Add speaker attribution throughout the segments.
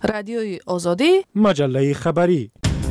Speaker 1: رادیوی آزادی،
Speaker 2: مجله خبری.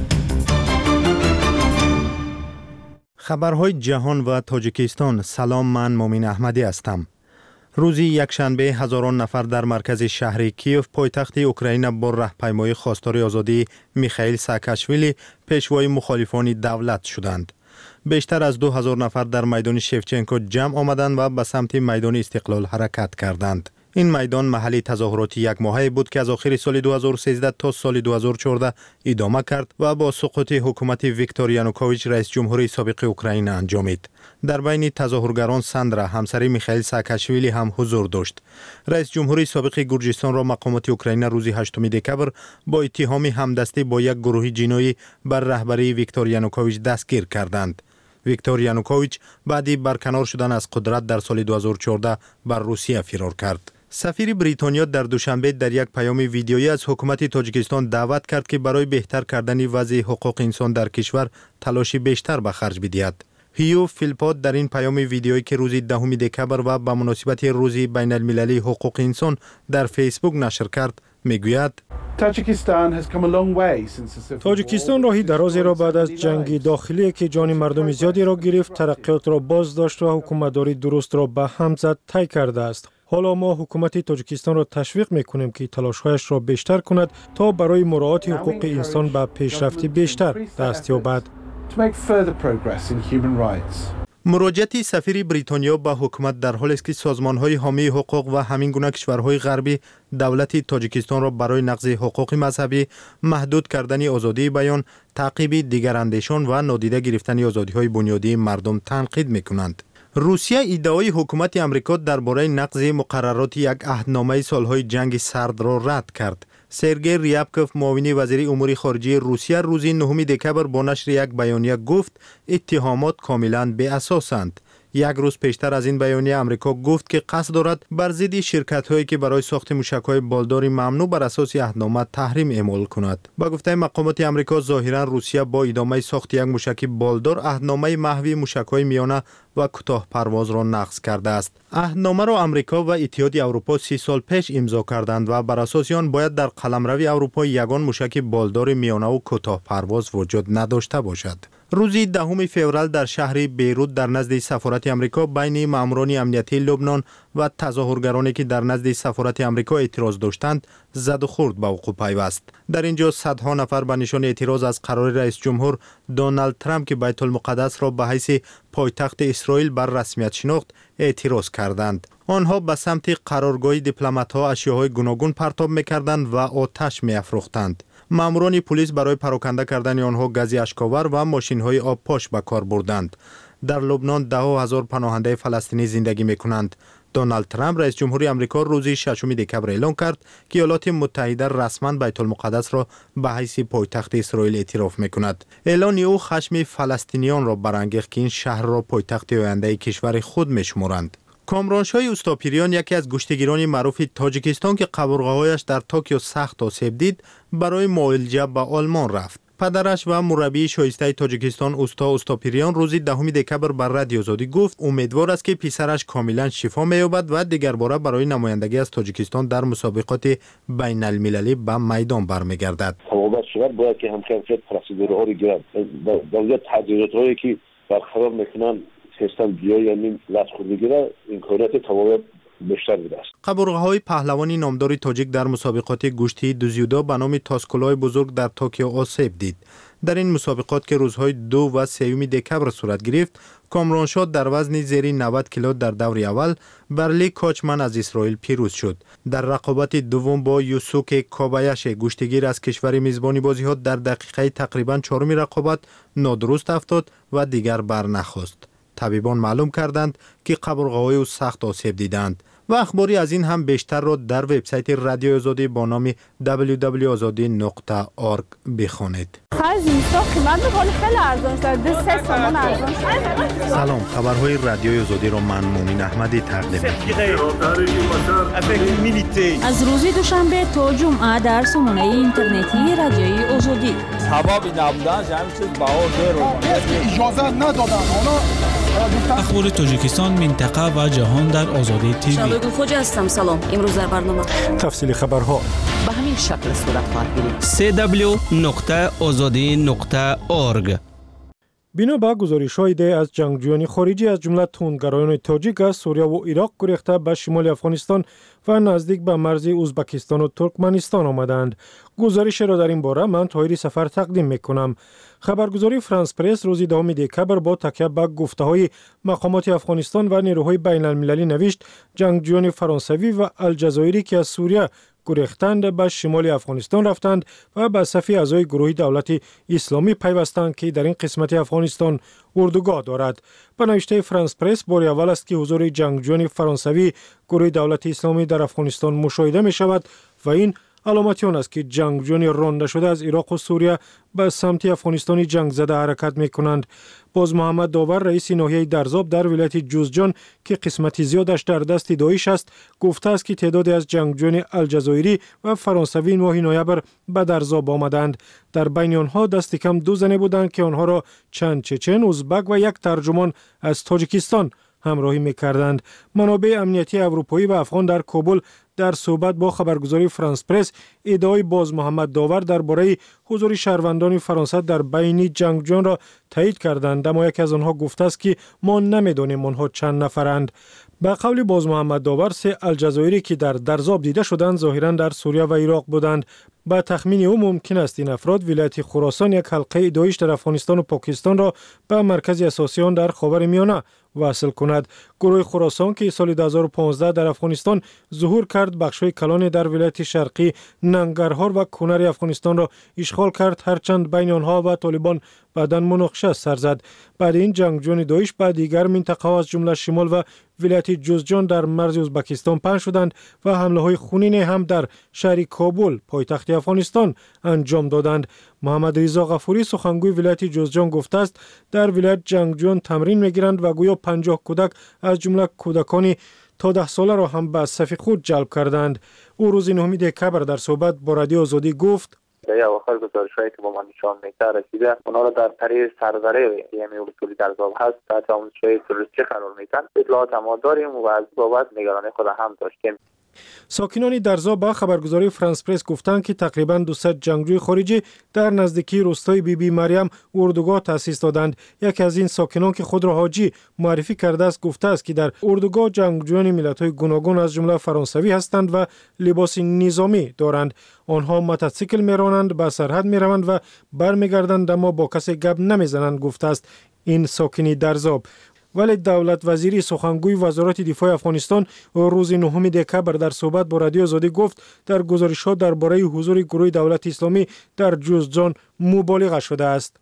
Speaker 2: خبرهای جهان و تاجیکستان. سلام، من مومین احمدی هستم. روزی یکشنبه هزاران نفر در مرکز شهر کیف پایتخت اوکراین با راهپیمایی خواستار آزادی میخائیل ساکاشویلی پیشوای مخالفان دولت شدند. بیشتر از 2000 نفر در میدان شفچنکو جمع آمدند و به سمت میدان استقلال حرکت کردند. این میدان محلی تظاهرات یک ماهه بود که از آخر سال 2013 تا سال 2014 ادامه کرد و با سقوط حکومت ویکتور یانوکوویچ رئیس جمهوری سابق اوکراین انجامید. در بین تظاهرگران ساندرا همسر میخائیل ساکاشویلی هم حضور داشت. رئیس جمهوری سابق گرجستان را مقامات اوکراین روز 8 دکبر با اتهام همدستی با یک گروه جنایی بر رهبری ویکتور یانوکوویچ دستگیر کردند. ویکتور یانوکوویچ بعدی برکنار شدن از قدرت در سال 2014 بر روسیه فرار کرد. سفیر بریتانیا در دوشنبه در یک پیام ویدیویی از حکومت تاجیکستان دعوت کرد که برای بهتر کردن وضع حقوق انسان در کشور تلاشی بیشتر به خرج بدهد. هیو فیلپات در این پیام ویدیویی که روز 10 دکبر و به مناسبت روز بین المللی حقوق انسان در فیسبوک نشر کرد میگوید:
Speaker 3: تاجیکستان راهی درازی را بعد از جنگ داخلی که جان مردم زیادی را گرفت، ترقیات را باز داشت و حکومتداری درست را به هم زد طی کرده است. حالا ما حکومت تاجیکستان را تشویق میکنیم که تلاش‌هایش را بیشتر کند تا برای مراعات حقوق انسان به پیشرفتی بیشتر دست یابد.
Speaker 2: مراجعت سفیر بریتانیا به حکومت در حالی است که سازمان‌های حامی حقوق و همین گونه کشورهای غربی دولت تاجیکستان را برای نقض حقوق مذهبی، محدود کردن آزادی بیان، تعقیب دیگراندیشان و نادیده گرفتن آزادی‌های بنیادی مردم تنقید می‌کنند. روسیه ادعای حکومت امریکا درباره نقض مقررات یک عهدنامه سالهای جنگ سرد را رد کرد. سرگئی ریابکوف معاون وزیر امور خارجه روسیه روز 9 دکبر با نشر یک بیانیه گفت اتهامات کاملا بی اساسند. یک روز پیشتر از این بیانیه امریکا گفت که قصد دارد بر ضد شرکت‌هایی که برای ساخت موشک‌های بالدار ممنوع بر اساس عهدنامه تحریم اعمال کند. با گفته مقامات امریکا ظاهراً روسیه با ادامه ساخت یک موشک بالدار عهدنامه محوی موشک‌های میانه و کوتاه پرواز را نقض کرده است. عهدنامه را امریکا و اتحادیه اروپا 30 سال پیش امضا کردند و بر اساس آن باید در قلمرو اروپا یگان موشک بالدار میانه و کوتاه پرواز وجود نداشته باشد. روز 10 فوریه در شهر بیروت در نزد سفارت امریکا بین ماموران امنیتی لبنان و تظاهرگرانی که در نزد سفارت امریکا اعتراض داشتند زد و خورد به وقوع پیوست. در اینجا صدها نفر به نشان اعتراض از قرار رئیس جمهور دونالد ترامپ که بیت المقدس را به حیث پایتخت اسرائیل بر رسمیت شناخت اعتراض کردند. آنها به سمت قرارگاه دیپلمات‌ها اشیاءهای گوناگون پرتاب می‌کردند و آتش می‌افروختند. ماموران پلیس برای پراکنده کردن آنها گاز اشک‌آور و ماشین‌های آبپاش به کار بردند. در لبنان 10,000 پناهنده فلسطینی زندگی می‌کنند. دونالد ترامپ رئیس جمهوری آمریکا روز 6 دکبر اعلام کرد که ایالات متحده رسما بیت المقدس را به حیث پایتخت اسرائیل اعتراف می‌کند. اعلان او خشم فلسطینیان را برانگیخت که این شهر را پایتخت آینده کشور خود می‌شمارند. کامرانشاه اوستاپیریان یکی از گشتگیران معروف تاجیکستان که قبرغه‌هایش در توکیو سخت آسیب دید برای معالجه به آلمان رفت. پدرش و مربی شایسته تاجیکستان اوستاپیریان روز 10 دکبر بر رادیو آزادی گفت امیدوار است که پسرش کاملا شفا می‌یابد و دیگر باره برای نمایندگی از تاجیکستان در مسابقات بین المللی به میدان برمیگردد.
Speaker 4: تمام شود باید که همکاری پروسیدورها رو گیرند. در تجهیزات‌هایی که برقرار می‌کنند سیستم بیا یعنی لطخود بگیره امکانات تمام بیشتر بوده است.
Speaker 2: قبرغه‌های پهلوانی نامدار تاجیک در مسابقات گشتی دوزیودا به نام تاسکولای بزرگ در توکیو آسیب دید. در این مسابقات که روزهای 2 و 3 دکبر صورت گرفت، کامرانشاه در وزن زیر 90 کیلو در دور اول برلی کوچمن از اسرائیل پیروز شد. در رقابت دوم با یوسوک کوبایاش گشتگیر از کشور میزبانی بازی‌ها در دقیقه تقریباً 4 رقابت نادرست افتاد و دیگر برنخواست. طبیبان معلوم کردند که قبرغه‌های او سخت آسیب دیدند و اخباری از این هم بیشتر را در وبسایت رادیو آزادی با نام www.azadi.org بخوانید. سلام، خبرهای رادیو آزادی را من مومین احمدی تقدیم می‌کنم.
Speaker 5: از روز دوشنبه تا جمعه در سامانه اینترنتی رادیوی آزادی.
Speaker 6: هوا بی نبودن همین چیز بهار رو اجازه ندادن. حالا
Speaker 1: اخبار تاجیکستان، منطقه و جهان در آزادی تیوی.
Speaker 6: شادو خوجا هستم. سلام. امروز در برنامه
Speaker 3: تفصیل خبرها
Speaker 6: به همین شکل صورت خواهد گرفت.
Speaker 7: www.azadi.org.
Speaker 3: بنا به گزارش‌های دی از جنگجویان خارجی از جمله تندگرایان تاجیک از سوریه و عراق گریخته به شمال افغانستان و نزدیک به مرز ازبکستان و ترکمنستان آمدند. گزارش را در این باره من طاهری سفر تقدیم می‌کنم. خبرگزاری فرانس پرس روز 2 دکبر با تکیه به گفته‌های مقامات افغانستان و نیروهای بین‌المللی نوشت جنگجویان فرانسوی و الجزایری که از سوریه گریختند به شمال افغانستان رفتند و به صف اعضای گروه دولت اسلامی پیوستند که در این قسمت افغانستان اردوگاه دارد. به نوشته فرانس پرس بار اول است که حضور جنگجویان فرانسوی گروه دولت اسلامی در افغانستان مشاهده می شود و این علامتی آن است که جنگجویان رانده شده از عراق و سوریه به سمت افغانستان جنگ زده حرکت می کنند. باز محمد داور رئیس ناحیه درزاب در ولایت جوزجان که قسمتی زیادش در دست داعش است گفته است که تعدادی از جنگجویان الجزایری و فرانسوی ماه نوامبر به درزاب آمدند. در بین آنها دست کم 2 زن بودند که آنها را چند چچن، ازبک و یک ترجمان از تاجیکستان همراهی می‌کردند. منابع امنیتی اروپایی و افغان در کابل در صحبت با خبرگزاری فرانس پرس ادعای باز محمد داور درباره حضور شهروندان فرانسه در بین جنگجویان را تایید کردند، اما یک از آنها گفته است که ما نمی‌دانیم آنها چند نفرند. به قول باز محمد داور 3 الجزایری که در درزاب دیده شدند ظاهراً در سوریه و عراق بودند. با تخمین او ممکن است این افراد ولایت خراسان یک حلقه داعش در افغانستان و پاکستان را به مرکز اساسی آن در خاورمیانه وصل کند. گروه خراسان که سال 2015 در افغانستان ظهور کرد بخش‌های کلان در ولایت شرقی ننگرهار و کنر افغانستان را اشغال کرد، هرچند بین آنها و طالبان بعداً مناقشه سر زد. بعد این جنگجویان داعش به دیگر منطقه از جمله شمال و ولایت جوزجان در مرز ازبکستان پناه شدند و حمله‌های خونین هم در شهر کابل پایتخت افغانستان انجام دادند. محمد رضا غفوری سخنگوی ولایت جوزجان گفته است در ولایت جنگجویان تمرین می‌گیرند و گویا 50 کودک از جمله کودکان تا 10 ساله را هم به صف خود جلب کردند. او روز 9 دکبر در صحبت با رادیو آزادی گفت
Speaker 8: در اواخر گزارش‌هایی که با ما نشان می‌ده رسیده اونا را در طریق سرزره یعنی اصولی درزاب هست تحت آموزش‌های تروریستی قرار میدن. اطلاعات ما داریم و از بابت نگرانی خود هم داشتیم.
Speaker 3: ساکنان درزاب به خبرگزاری فرانس پرس گفتند که تقریباً 200 جنگجوی خارجی در نزدیکی روستای بیبی مریم اردوگاه تأسیس دادند. یکی از این ساکنان که خود را حاجی معرفی کرده است گفته است که در اردوگاه جنگجویان ملت‌های گوناگون از جمله فرانسوی هستند و لباس نظامی دارند. آنها موتورسیکل میرانند، به سرحد میروند و برمیگردند اما با کسی گپ نمیزنند گفته است این ساکنی درزاب. ولی دولت وزیری سخنگوی وزارت دفاع افغانستان روز 9 دکبر در صحبت با رادیو آزادی گفت در گزارش‌ها درباره حضور گروه دولت اسلامی در جوزجان مبالغه شده است.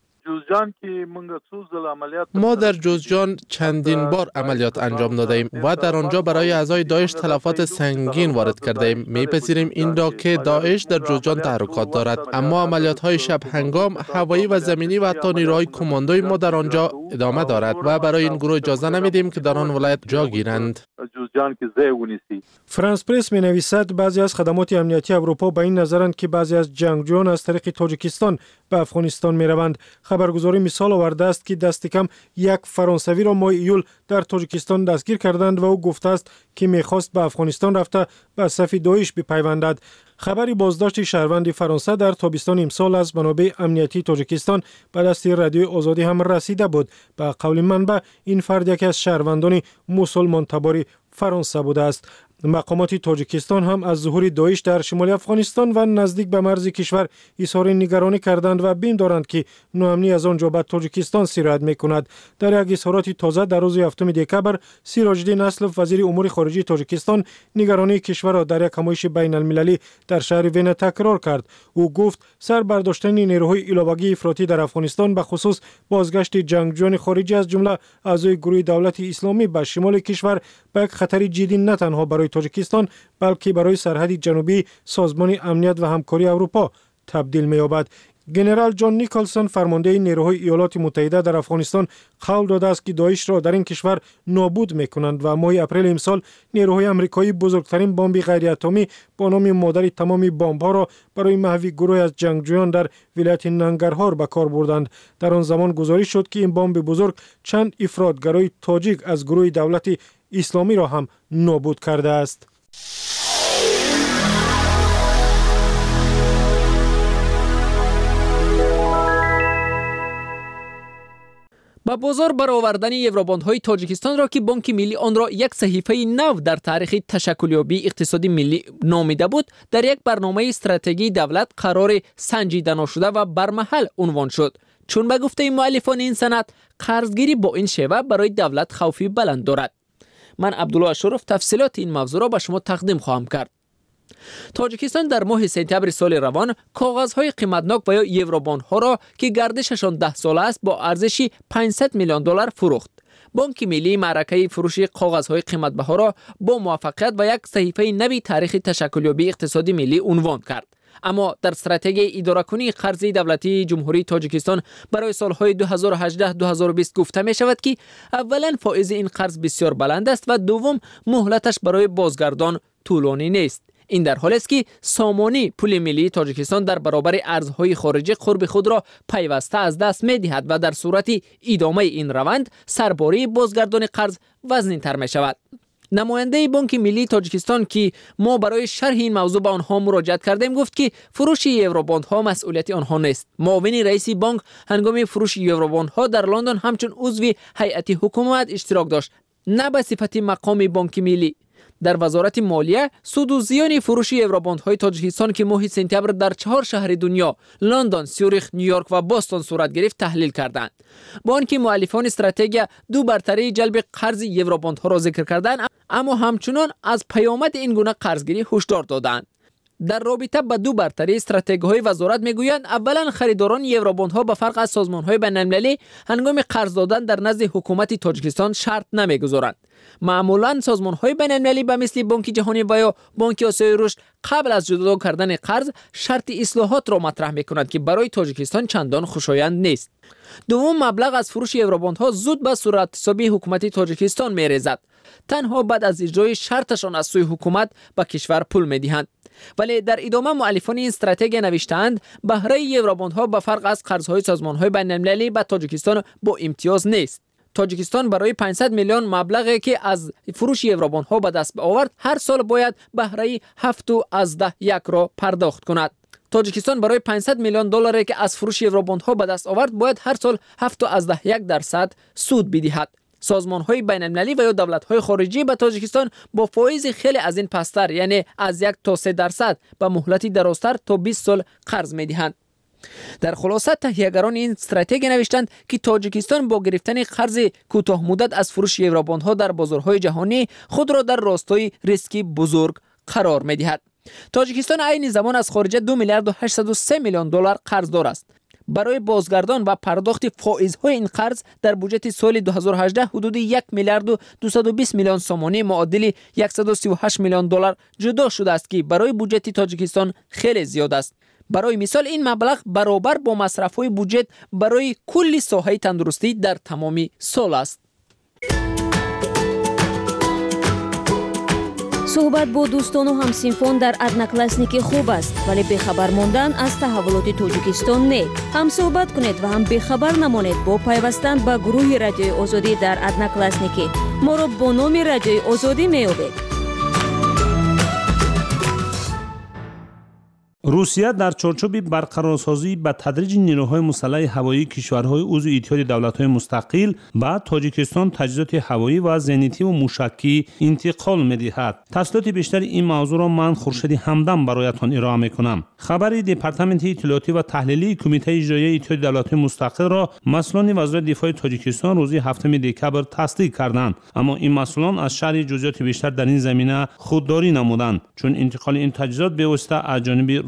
Speaker 9: ما در جوزجان چندین بار عملیات انجام داده ایم و در آنجا برای اعضای داعش تلفات سنگین وارد کرده ایم. میپذیریم این را که داعش در جوزجان تحرکات دارد، اما عملیات های شب هنگام هوایی و زمینی و حتی نیروهای کماندوی ما در آنجا ادامه دارد و برای این گروه اجازه نمیدیم که در آن ولایت جا گیرند.
Speaker 3: فرانس پرس می نویسد بعضی از خدمات امنیتی اروپا به این نظرند که بعضی از جنگجویان از طریق تاجیکستان به افغانستان می روند. خبرگزاری مثال آورده است که دست کم 1 فرانسوی را ماه ایول در تاجیکستان دستگیر کردند و او گفته است که می‌خواست به افغانستان رفته به صف داعش بپیوندد. خبری بازداشت شهروند فرانسه در تابستان امسال از منابع امنیتی تاجیکستان به دست رادیو آزادی هم رسیده بود. به قول منبع این فرد یکی از شهروندان مسلمان تبار فرانسه بوده است. مقامات تاجیکستان هم از ظهور داعش در شمال افغانستان و نزدیک به مرز کشور اظهار نگرانی کردند و بیم دارند که ناامنی از آنجا به تاجیکستان سرایت می‌کند. در یک اظهارات تازه در روز 7 دکبر سیراج الدین اسلف وزیر امور خارجه تاجیکستان نگرانی کشور را در یک همایش بین المللی در شهر وین تکرار کرد. او گفت سر برداشتن نیروهای ایلاوگی افراطی در افغانستان به خصوص بازگشت جنگجویان خارجی از جمله اعضای گروه دولت اسلامی به شمال کشور به یک خطر جدی نه تنها برای تاجیکستان بلکه برای سرحد جنوبی سازمان امنیت و همکاری اروپا تبدیل می‌یابد. گنرال جان نیکلسون فرمانده نیروهای ایالات متحده در افغانستان قول داده است که داعش را در این کشور نابود میکنند و ماه اپریل امسال نیروهای آمریکایی بزرگترین بمب غیر اتمی با نام مادر تمامی بمب‌ها را برای محو گروه از جنگجویان در ولایت ننگرهار به کار بردند. در آن زمان گزارش شد که این بمب بزرگ چند افراطگرای تاجیک از گروه دولت اسلامی را هم نابود کرده است.
Speaker 7: با بازار برآوردن یوروباندهای تاجیکستان را که بانک ملی آن را یک صحیفه نو در تاریخ تشکلیابی اقتصادی ملی نامیده بود، در یک برنامه استراتژی دولت قرار سنجیده نشده و برمحل عنوان شد. چون به گفته مؤلفان این سند، قرضگیری با این شیوه برای دولت خوفی بلند دارد. من عبدالله اشرف تفصیلات این موضوع را به شما تقدیم خواهم کرد. تاجیکستان در ماه سپتامبر سال روان کاغذهای قیمتناک و یا یوروباندها را که گردششان 10 ساله است با ارزش 500 میلیون دلار فروخت. بانک ملی معرکه فروش کاغذهای قیمتبها را با موفقیت و یک صحیفه نوی تاریخ تشکلیابی اقتصادی ملی عنوان کرد. اما در استراتژی اداره کنی قرض دولتی جمهوری تاجیکستان برای سالهای 2018-2020 گفته می شود که اولا فائز این قرض بسیار بلند است و دوم مهلتش برای بازگردان طولانی نیست. این در حالی است که سامانی پول ملی تاجیکستان در برابر ارزهای خارجی قرب خود را پیوسته از دست می دهد و در صورت ادامه این روند سرباری بازگردان قرض وزنین تر می شود. نماینده بانک ملی تاجیکستان که ما برای شرح این موضوع به آنها مراجعت کردیم گفت که فروش یوروباندها مسئولیت آنها نیست. معاون رئیس بانک هنگام فروش یوروباندها در لندن همچون عضو هیئت حکومت اشتراک داشت، نه به صفت مقام بانک ملی. در وزارت مالیه سود و زیان فروش یوروباندهای تاجیکستان که ماه سپتامبر در 4 شهر دنیا لندن، سوریخ، نیویورک و بوستون صورت گرفت تحلیل کردند. با آنکه مؤلفان استراتژی دو برتری جلب قرض یوروباندها را ذکر کردند، اما همچنان از پیامد این گونه قرضگیری هشدار دادند. در رابطه با دو برتری استراتژی‌های وزارت میگویند اولا خریداران یوروباندها به فرق از سازمان‌های بین‌المللی هنگام قرض دادن در نزد حکومت تاجیکستان شرط نمیگذارند. معمولاً سازمان‌های بین‌المللی به مثل بانک جهانی و یا بانک آسیای رشد قبل از جدا کردن قرض شرط اصلاحات را مطرح می‌کنند که برای تاجیکستان چندان خوشایند نیست. دوم مبلغ از فروش یوروباندها زود به صورتحسابی حکومت تاجیکستان می‌ریزد. تنها بعد از اجرای شرطشان از سوی حکومت به کشور پول می‌دهند. ولی در ادامه مؤلفان این استراتژی نوشتند بهره یوروباندها به فرق از قرض‌های سازمان‌های بین‌المللی به تاجیکستان با امتیاز نیست. تاجیکستان برای 500 میلیون مبلغی که از فروش یوروباندها به دست آورد هر سال باید بهره 7.1 را پرداخت کند. تاجیکستان برای 500 میلیون دلاری که از فروش یوروباندها به دست آورد باید هر سال 7.1% سود بدهد. سازمان‌های بین‌المللی و یا دولت‌های خارجی به تاجیکستان با فایز خیلی از این پستر یعنی از 1 تا 3% به مهلتی درازتر تا 20 سال قرض می‌دهند. در خلاصه تهیه‌گران این استراتژی نوشتند که تاجیکستان با گرفتن قرض کوتاه مدت از فروش یوروباندها در بازارهای جهانی خود را در راستای ریسکی بزرگ قرار می‌دهد. تاجیکستان عین زمان از خارج 2 میلیارد و 803 میلیون دلار قرضدار است. برای بازگردان و پرداخت فائزهای این قرض در بودجه سال 2018 حدود 1 میلیارد و 220 میلیون سومانی معادل 138 میلیون دلار جدا شده است که برای بودجه تاجیکستان خیلی زیاد است. برای مثال این مبلغ برابر با مصرف‌های بودجه برای کل ساحه تندرستی در تمام سال است.
Speaker 5: صحبت با دوستان و همسینفان در ادناکلاسنیک خوب است، ولی بخبر ماندن از تحولات تاجیکستان نه. هم صحبت کنید و هم بخبر نمانید با پیوستن به گروه رادیوی آزادی در ادناکلاسنیک. ما را با نام رادیوی آزادی می‌یابید.
Speaker 10: روسیه در چارچوب برقرارسازی به تدریج نیروهای مسلح هوایی کشورهای عضو اتحاد دولت‌های مستقل به تاجیکستان تجهیزات هوایی و زینتی و موشکی انتقال می‌دهد. تفصیلات بیشتر این موضوع را من خورشید همدم برایتان ارائه می‌کنم. خبر دپارتمنت اطلاعاتی و تحلیلی کمیته اجرایی اتحاد دولت‌های مستقل را مسئولان وزارت دفاع تاجیکستان روز 7 دکبر تصدیق کردند، اما این مسئولان از شرح جزئیات بیشتر در این زمینه خودداری نمودند، چون انتقال این تجهیزات به واسطه از جانب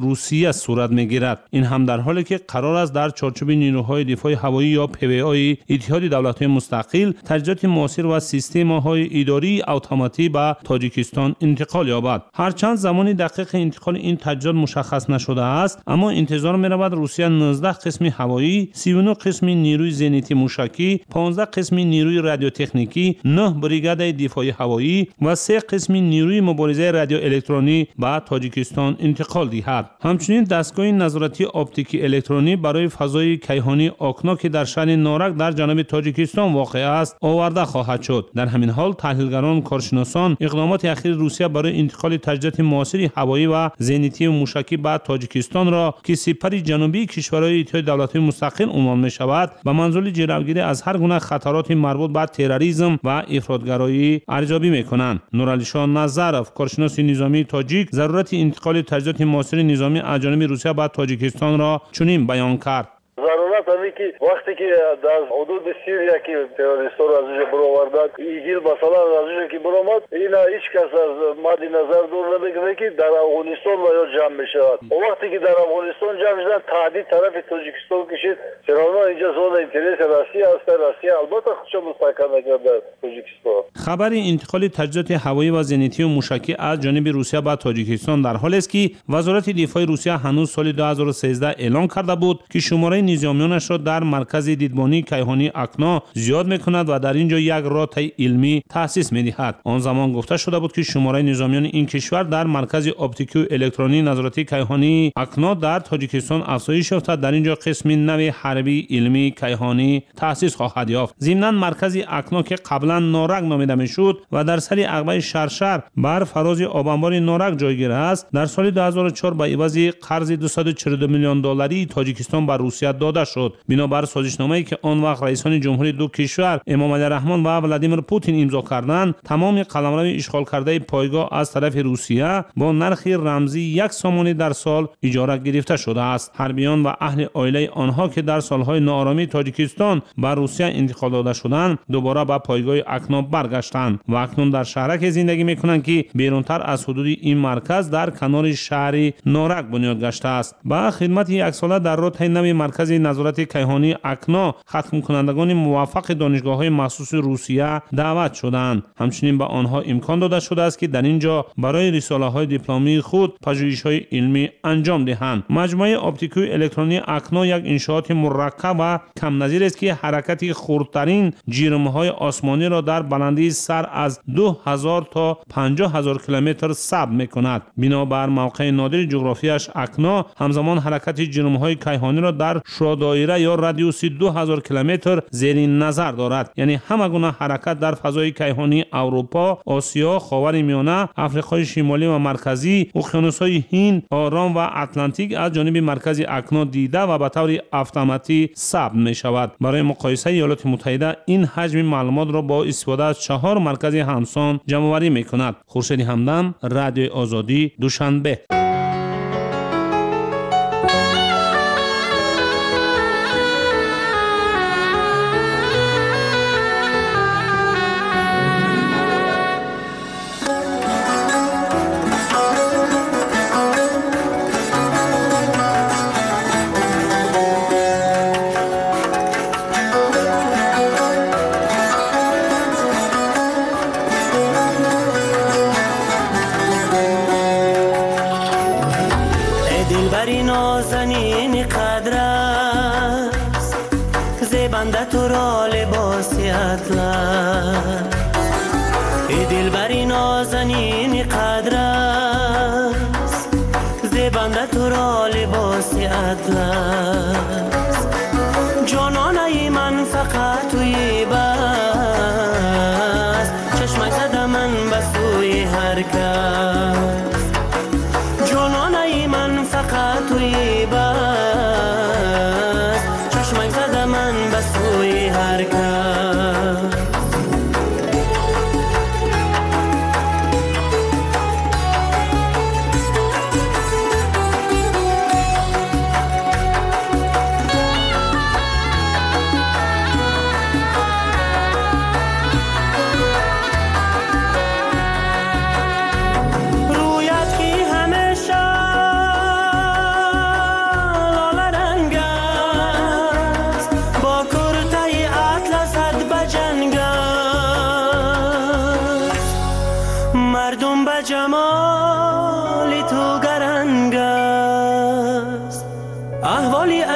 Speaker 10: روسیه صورت میگیرد. این هم در حالی که قرار است در چارچوب نیروهای دفاع هوایی یا PVO اتحاد دولت‌های مستقل تجهیزات موثر و سیستم‌های اداری اتوماتیک به تاجیکستان انتقال یابد. هرچند زمان دقیق انتقال این تجهیزات مشخص نشده است، اما انتظار می‌رود روسیه 19 قسم هوایی، 39 قسم نیروی زینتی موشکی، 15 قسم نیروی رادیوتکنیکی، 9 بریگاد دفاعی هوایی و 3 قسم نیروی مبارزه رادیو الکترونی به تاجیکستان انتقال دهد. همچنین دستگاه نظارتی اپتیکی الکترونی برای فضای کیهانی آکنا که در شهر نارک در جنوب تاجیکستان واقع است آورده خواهد شد. در همین حال تحلیلگران کارشناسان اقدامات اخیر روسیه برای انتقال تجهیزات موثر هوایی و زینتی و موشکی به تاجیکستان را که سپر جنوبی کشورهای اتحاد دولت‌های مستقل عنوان می‌شود به منظور جلوگیری از هر گونه خطرات مربوط به تروریسم و افراطگرایی ارزیابی می‌کنند. نورعلی شاه نظرов کارشناس نظامی تاجیک ضرورت انتقال تجهیزات موثر نظامی از جانب روسیه به تاجیکستان را چنین بیان کرد:
Speaker 11: ضرورت همی که وقتی که در حدود سوریه که تروریست را از اینجا برآوردند، ایدیل مثلا از اینجا که برآمد، اینا هیچ کس از مد نظر دور نمیگیره که در افغانستان یا جمع میشود. و وقتی که در افغانستان جمع شدن تهدید طرف تاجیکستان کشید، چرا اینجا زون اینترس روسیه است. روسیه البته خودش مستحکم نکرد در تاجیکستان.
Speaker 10: خبر انتقال تجهیزات هوایی و زینتی و موشکی از جانب روسیه به تاجیکستان در حالی است که وزارت دفاع روسیه هنوز سال 2013 اعلام کرده بود که شماره نظامیانش را در مرکز دیدبانی کیهانی اکنا زیاد میکند و در اینجا یک رابطه علمی تأسیس میدهد. آن زمان گفته شده بود که شماره نظامیان این کشور در مرکز اپتیکی و الکترونی نظارتی کیهانی اکنا در تاجیکستان افزایش یافته در اینجا قسم نو حربی علمی کیهانی تأسیس خواهد یافت. ضمناً مرکز اکنا که قبلا نارک نامیده میشد و در سر عقبه شرشر بر فراز آبانبار نارک جایگیر است، در سال 2004 به عوض قرض 242 میلیون دلاری تاجیکستان بر روسیه داده شد. بنابر سازشنامه‌ای که آن وقت رئیسان جمهوری دو کشور امام علی رحمان و ولادیمیر پوتین امضا کردند، تمام قلمرو اشغال کرده پایگاه از طرف روسیه با نرخ رمزی 1 سوم در سال اجاره گرفته شده است. حربیان و اهل عائله آنها که در سالهای ناآرامی تاجیکستان بر روسیه انتقال داده شدند، دوباره به پایگاه اکنا برگشتند و اکنون در شهرک زندگی می‌کنند که بیرونتر از حدود این مرکز در کنار شهر نارک بنیاد گشته است. با خدمت یک ساله در رابطه نوی مرکز نظارت کیهانی اکنا ختم کنندگان موفق دانشگاه‌های مخصوص روسیه دعوت شدند. همچنین به آنها امکان داده شده است که در اینجا برای رساله‌های دیپلمی خود پژوهش‌های علمی انجام دهند. مجموعه اپتیکی و الکترونی اکنا یک انشاءات مرکب و کم نظیر است که حرکت خردترین جرم‌های آسمانی را در بلندی سر از 2000 تا 50000 کیلومتر ثبت می‌کند. بنابر موقع نادر جغرافیایش اکنا همزمان حرکت جرم‌های کیهانی را در دایره یا رادیوس 2000 کیلومتر زیر نظر دارد. یعنی همه گونه حرکت در فضای کیهانی اروپا، آسیا، خاورمیانه، آفریقای شمالی و مرکزی، اقیانوس‌های هند، آرام و اتلانتیک از جانب مرکز اکنا دیده و به طور اتوماتیک ثبت می‌شود. برای مقایسه ایالات متحده این حجم معلومات را با استفاده از 4 مرکز همسان جمع‌آوری می‌کند. خورشید همدم، رادیو آزادی، دوشنبه.
Speaker 12: تو را لباسی اطلس ای دلبری نازنین قدر است، زیبنده تو را لباسی اطلس. جانانه من فقط توی بس، چشمک زده من به سوی هر کس. جانانه من فقط توی بس، چشمک زده من به سوی هر کس.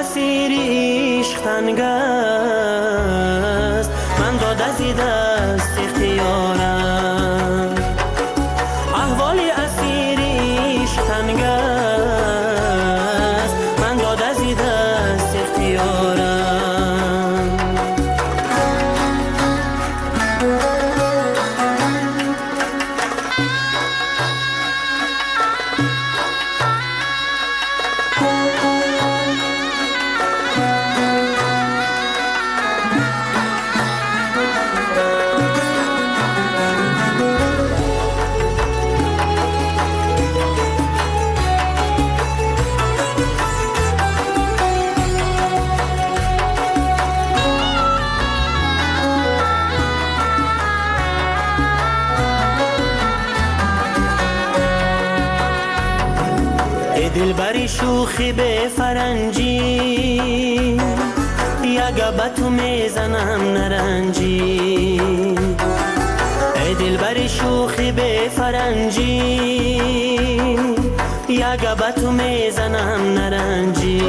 Speaker 12: اسیر عشق تنگ است من داده زی دست اختیارم احوال اسیر عشق تنگ است من داده زی دست اختیارم دلبری شوخی به فرنجی یگه به تو میزنم نرنجی ای دلبری شوخی به فرنجی یگه به تو میزنم نرنجی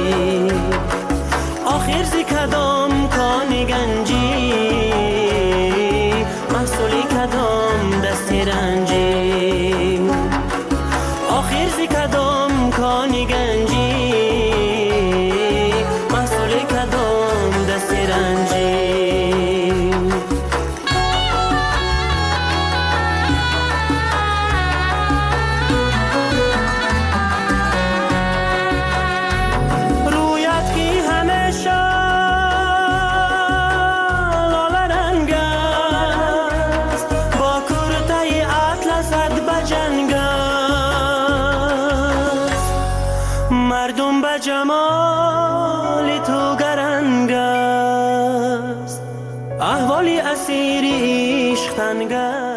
Speaker 12: آخر زی کدام کانی گنجی محصولی کدام دستی رنجی آخر زی کدام کانی گنجی محصول کدام دست رنجی رویت کی همیشه لاله رنگ است با کرته اطلست بجنگ مردم به جمال تو گرنگ است احوالی اسیر عشق تنگ است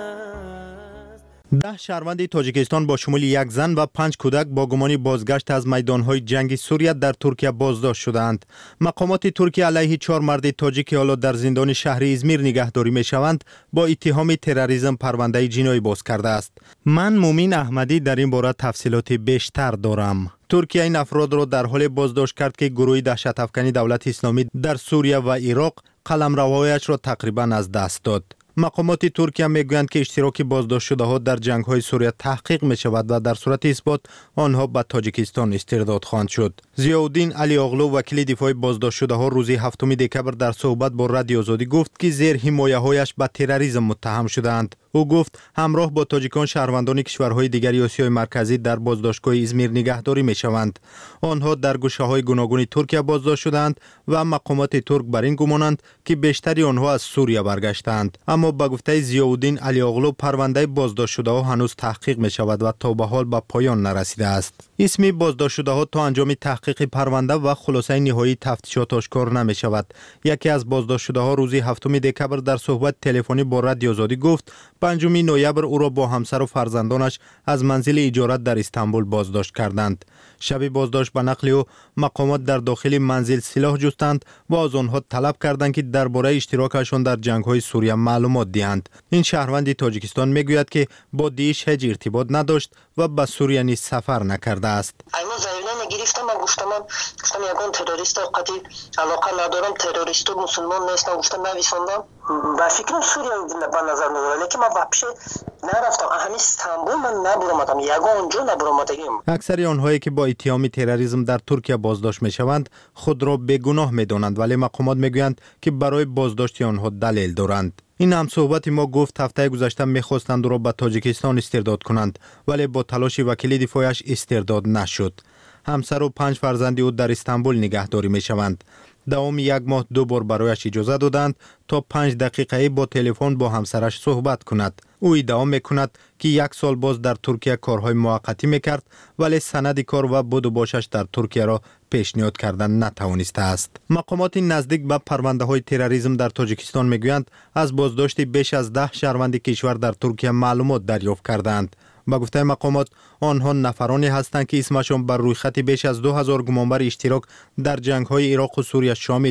Speaker 2: 10 شهروند تاجیکستان با شمول یک زن و 5 کودک با گمان بازگشت از میدانهای جنگ سوریه در ترکیه بازداشت شدند. مقامات ترکیه علیه 4 مرد تاجیک که حالا در زندان شهر ازمیر نگهداری میشوند با اتهام تروریسم پرونده جنایی باز کرده است. من مومین احمدی در این باره تفصیلات بیشتر دارم. ترکیه این افراد را در حال بازداشت کرد که گروه دهشت افکنی دولت اسلامی در سوریه و عراق قلمروایش را تقریبا از دست داد. مقامات ترکیه میگویند که اشتراک بازداشت شده ها در جنگ های سوریه تحقیق می شود و در صورت اثبات آنها به تاجیکستان استرداد خواهند شد. ضیاءالدین علی اغلو وکیل دفاع بازداشت شده ها روز 7 دکبر در صحبت با رادیو آزادی گفت که زیر حمایه هایش به تروریسم متهم شدند. او گفت همراه با تاجیکان شهروندان کشورهای دیگر آسیای مرکزی در بازداشتگاه ازمیر نگهداری می شوند. آنها در گوشه های گوناگون ترکیه بازداشت شدند و مقامات ترک بر این گمانند که بیشتری آنها از سوریه برگشتند. اما با گفته ضیاءالدین علی اغلو پرونده بازداشت شده ها هنوز تحقیق می شود و تا به حال به پایان نرسیده است. اسم بازداشت شده ها تا انجام تحقیق پرونده و خلاصه نهایی تفتیشات آشکار نمی شود. یکی از بازداشت شده ها روز 7 دکبر در صحبت تلفنی با رادیو آزادی گفت 5 نوامبر او را با همسر و فرزندانش از منزل اجارت در استانبول بازداشت کردند. شب بازداشت به نقل او مقامات در داخل منزل سلاح جستند و از آنها طلب کردند که درباره اشتراکشان در جنگ‌های سوریه معلومات دهند. این شهروند تاجیکستان میگوید که با داعش هیچ ارتباط نداشت و به سوریه نیز سفر نکرده است.
Speaker 13: اینا زایلان گرفتم گفتم یگان تروریست قطعی علاقه ندارم تروریست و مسلمان نیستم گفتم نویساندم با فکرم سوریه به نظر میاد لیکن من واپس نرفتم همین استانبول من نبرمادم یگان اونجا نبرمادگیم.
Speaker 2: اکثر آنهایی که با اتهام تروریسم در ترکیه بازداشت میشوند خود را بیگناه میدانند ولی مقامات میگویند که برای بازداشت آنها دلیل دارند. این هم صحبت ما گفت هفته گذشته میخواستند را به تاجیکستان استرداد کنند ولی با تلاش وکیل دفاعش استرداد نشد. همسر و 5 فرزند او در استانبول نگهداری میشوند. دوام 1 ماه 2 بار برایش اجازه دادند تا 5 دقیقه با تلفن با همسرش صحبت کند. او ادعا میکند که 1 سال باز در ترکیه کارهای موقتی میکرد ولی سند کار و بود و باشش در ترکیه را پیشنهاد کردن نتوانسته است. مقامات نزدیک به پرونده های تروریسم در تاجیکستان میگویند از بازداشت بیش از 10 شهروند کشور در ترکیه معلومات دریافت کردند. با گفته مقامات آنها نفرانی هستند که اسمشان بر روی خط بیش از 2000 گمانبر اشتراک در جنگ‌های عراق و سوریه شامل است.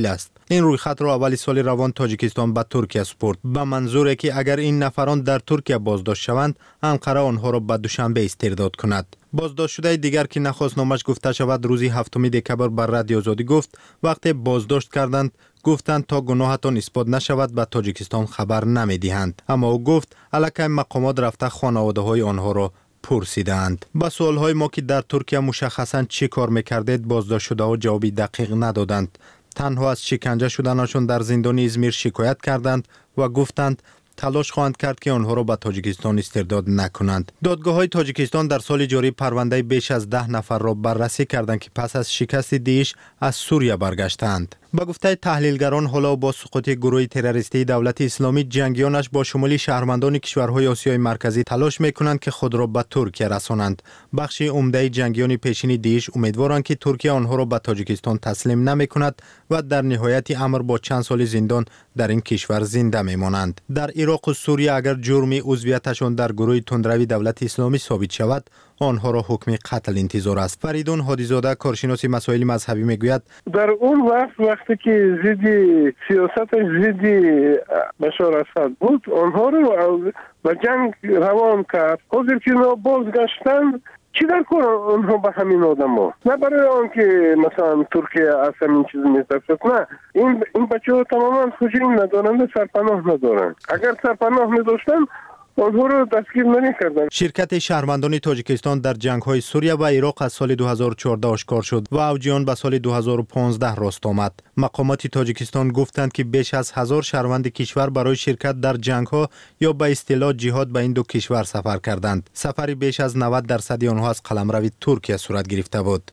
Speaker 2: این رویخط را اول سال روان تاجیکستان به ترکیه سپرد به منظوری که اگر این نفران در ترکیه بازداشت شوند انقره آنها را به دوشنبه استرداد کند. بازداشت شده دیگر که نخواستنامش گفته شود روزی 7 دکبر بر رادیو آزادی گفت وقتی بازداشت کردند گفتند تا گناهتان اثبات نشود به تاجیکستان خبر نمیدهند. اما او گفت الکی مقامات رفته خانواده های آنها را پرسیدند. با سوال های ما که در ترکیه مشخصا چی کار میکردید بازداشت شده ها جوابی دقیق ندادند. تنها از شکنجه شدنشان در زندان ازمیر شکایت کردند و گفتند تلاش خواهند کرد که آنها را به تاجیکستان استرداد نکنند. دادگاه‌های تاجیکستان در سال جاری پرونده بیش از 10 نفر را بررسی کردند که پس از شکست داعش از سوریه برگشتند. با گفته تحلیلگران حالا با سقوط گروه تروریستی دولت اسلامی جنگیانش با شمول شهروندان کشورهای آسیای مرکزی تلاش میکنند که خود را به ترکیه رسانند. بخش عمده جنگیان پیشین داعش امیدوارند که ترکیه آنها را به تاجیکستان تسلیم نمیکند و در نهایت امر با چند سال زندان در این کشور زنده میمانند. در عراق و سوریه اگر جرم عضویتشان در گروه تندروی دولت اسلامی ثابت شود آنها را حکم قتل انتظار است. فریدون هادیزاده کارشناس مسائل مذهبی میگوید
Speaker 14: در اون وقتی که ضد سیاست ضد بشار اسد بود آنها رو به جنگ روان کرد. حاضر که بازگشتن چی در کار آنها به همین آدم ها؟ نه برای آن که مثلا ترکیه از همین چیز میترسد. نه این بچه ها تماما خوشین ندارند سرپناه ندارند. اگر سرپناه میداشتن آنها رو دستگیر نمی‌کردند.
Speaker 2: شرکت شهروندان تاجیکستان در جنگ‌های سوریه و عراق از سال 2014 آشکار شد و اوج آن به سال 2015 راست آمد. مقامات تاجیکستان گفتند که بیش از 1000 شهروند کشور برای شرکت در جنگ‌ها یا به اصطلاح جهاد به این دو کشور سفر کردند. سفری بیش از 90% آنها از قلمرو ترکیه صورت گرفته بود.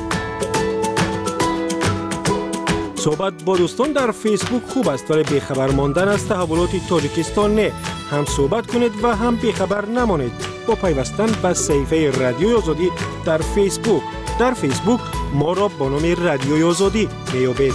Speaker 3: صحبت با دوستان در فیسبوک خوب است ولی بیخبر ماندن از تحولات تاجیکستان نه. هم صحبت کنید و هم بیخبر نمانید با پیوستن به صفحه رادیوی آزادی در فیسبوک. در فیسبوک ما را با نام رادیوی آزادی میابید.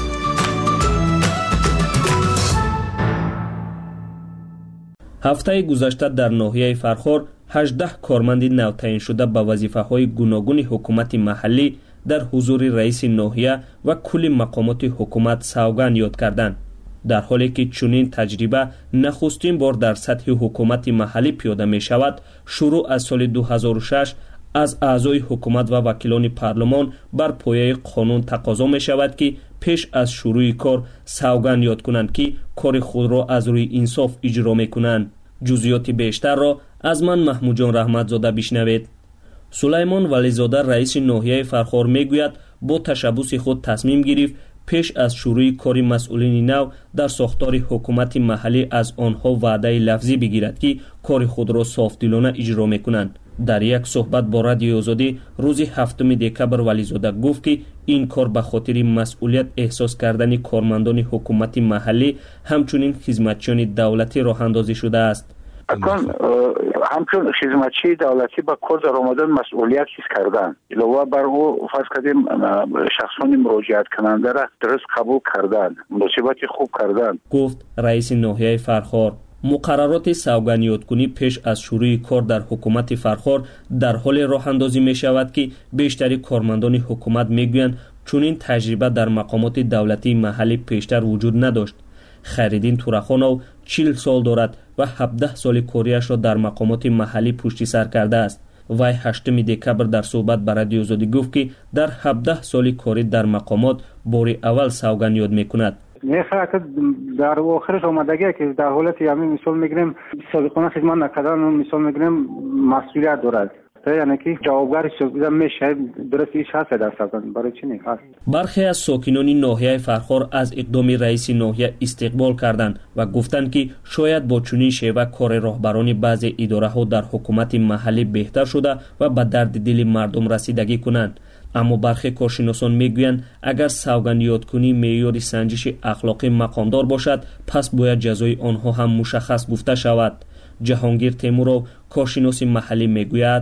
Speaker 15: هفته گذشته در ناحیه فرخار 18 کارمند نو تعیین شده به وظیفه‌های گوناگون حکومت محلی در حضور رئیس ناحیه و کل مقامات حکومت سوگند یاد کردند. در حالی که چنین تجربه نخستین بار در سطح حکومت محلی پیاده می شود، شروع از سال 2006 از اعضای حکومت و وکیلان پارلمان بر پایه قانون تقاضا می شود که پیش از شروع کار سوگند یاد کنند که کار خود را از روی انصاف اجرا می کنند. جزئیات بیشتر را از من محمود جان رحمتزاده بشنوید. سلیمان ولیزاده رئیس ناحیه فرخار میگوید با تشبث خود تصمیم گرفت پیش از شروع کار مسئولین نو در ساختار حکومت محلی از آنها وعده لفظی بگیرد که کار خود را صافدلانه اجرا میکنند. در یک صحبت با رادیو آزادی روز 7 دکبر ولیزاده گفت که این کار به خاطر مسئولیت احساس کردن کارمندان حکومت محلی همچنین خدمتچیان دولتی راه اندازی شده است.
Speaker 16: اکنون همچون خدمتچی دولتی با کار در آمدن مسئولیت حس کردن علاوه بر او فرض کردیم شخصان مراجعت کننده را درست قبول کردن، مناسبت خوب کردن،
Speaker 15: گفت رئیس ناحیه فرخار. مقررات سوگند یادکنی پیش از شروع کار در حکومت فرخار در حال راه اندازی می شود که بیشتری کارمندان حکومت می گویند چنین تجربه در مقامات دولتی محلی پیشتر وجود نداشت. خیرالدین تورخانov 40 سال دارد و 17 سال کاریش را در مقامات محلی پشت سر کرده است. وی 8 دکبر در صحبت با رادیو آزادی گفت که در 17 سال کاری در مقامات بار اول سوگند یاد میکند.
Speaker 17: میخواد در آخرش آمدگی که در حالت یعنی مثال میگیریم صادقانه خدمت نکردن مثال میگیریم مسئولیت دارد. یعنی که جوابگار شده میشه درست ایش هست در سوگند برای چی نیست.
Speaker 15: برخی از ساکنان ناحیه فرخار از اقدام رئیس ناحیه استقبال کردند و گفتند که شاید با چنین شیوه کار راهبران بعضی اداره ها در حکومت محلی بهتر شده و به درد دل مردم رسیدگی کنند. اما برخی کارشناسان میگویند اگر سوگند یادکنی معیار سنجش اخلاقی مقامدار باشد پس باید جزای آنها هم مشخص گفته شود. جهانگیر تیمورov کارشناس محلی میگوید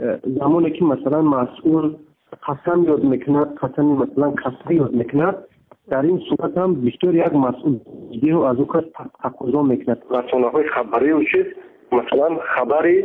Speaker 18: زمانی که مثلا مسئول قسم یاد میکند، قسم مثلا کسری یاد میکند، در این صورت هم بیشتر یک مسئول دیگه رو از او کس تقاضا میکند. رسانه‌های خبری و چیز مثلا خبری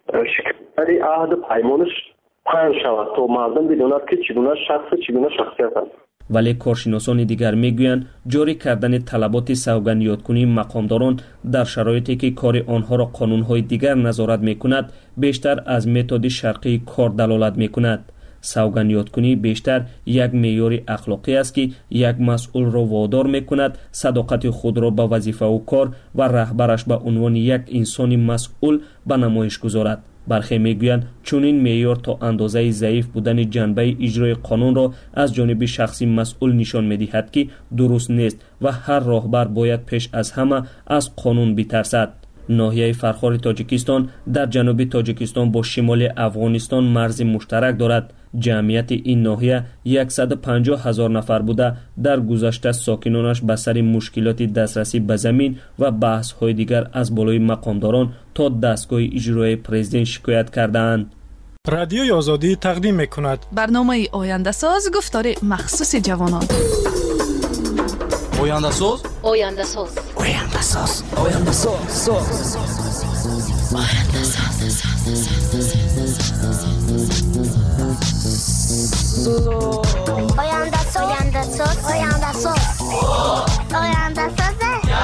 Speaker 18: شکلی عهد پیمانش پنج شود تا مردم بدوند که چگونه شخص چگونه شخصیت است.
Speaker 15: ولی کارشناسان دیگر میگویند جاری کردن طلبات سوگندیات‌کنی مقامداران در شرایطی که کار آنها را قانون‌های دیگر نظارت می‌کند بیشتر از متد شرقی کار دلالت می‌کند. سوگندیات‌کنی بیشتر یک معیار اخلاقی است که یک مسئول را وادار می‌کند صداقت خود را به وظیفه و کار و رهبرش به عنوان یک انسان مسئول به نمایش گذارد. برخی میگویند چنین معیار تا اندازه ضعیف بودن جنبه اجرای قانون را از جانب شخصی مسئول نشان می‌دهد که درست نیست و هر راهبر باید پیش از همه از قانون بترسد. ناحیه فرخار تاجیکستان در جنوب تاجیکستان با شمال افغانستان مرز مشترک دارد. جمعیت این ناحیه 150,000 نفر بوده. در گذشته ساکنانش به سر مشکلات دسترسی به زمین و بحث‌های دیگر از بالای مقامداران تا دستگاه اجرایی پرزیدنت شکایت کردند.
Speaker 3: رادیوی آزادی تقدیم می‌کند
Speaker 19: برنامه آینده ساز گفتار مخصوص جوانان.
Speaker 20: آینده ساز
Speaker 19: آینده ساز
Speaker 20: آینده ساز آینده ساز آینده ساز
Speaker 21: آینده ساز آینده ساز آینده ساز آینده ساز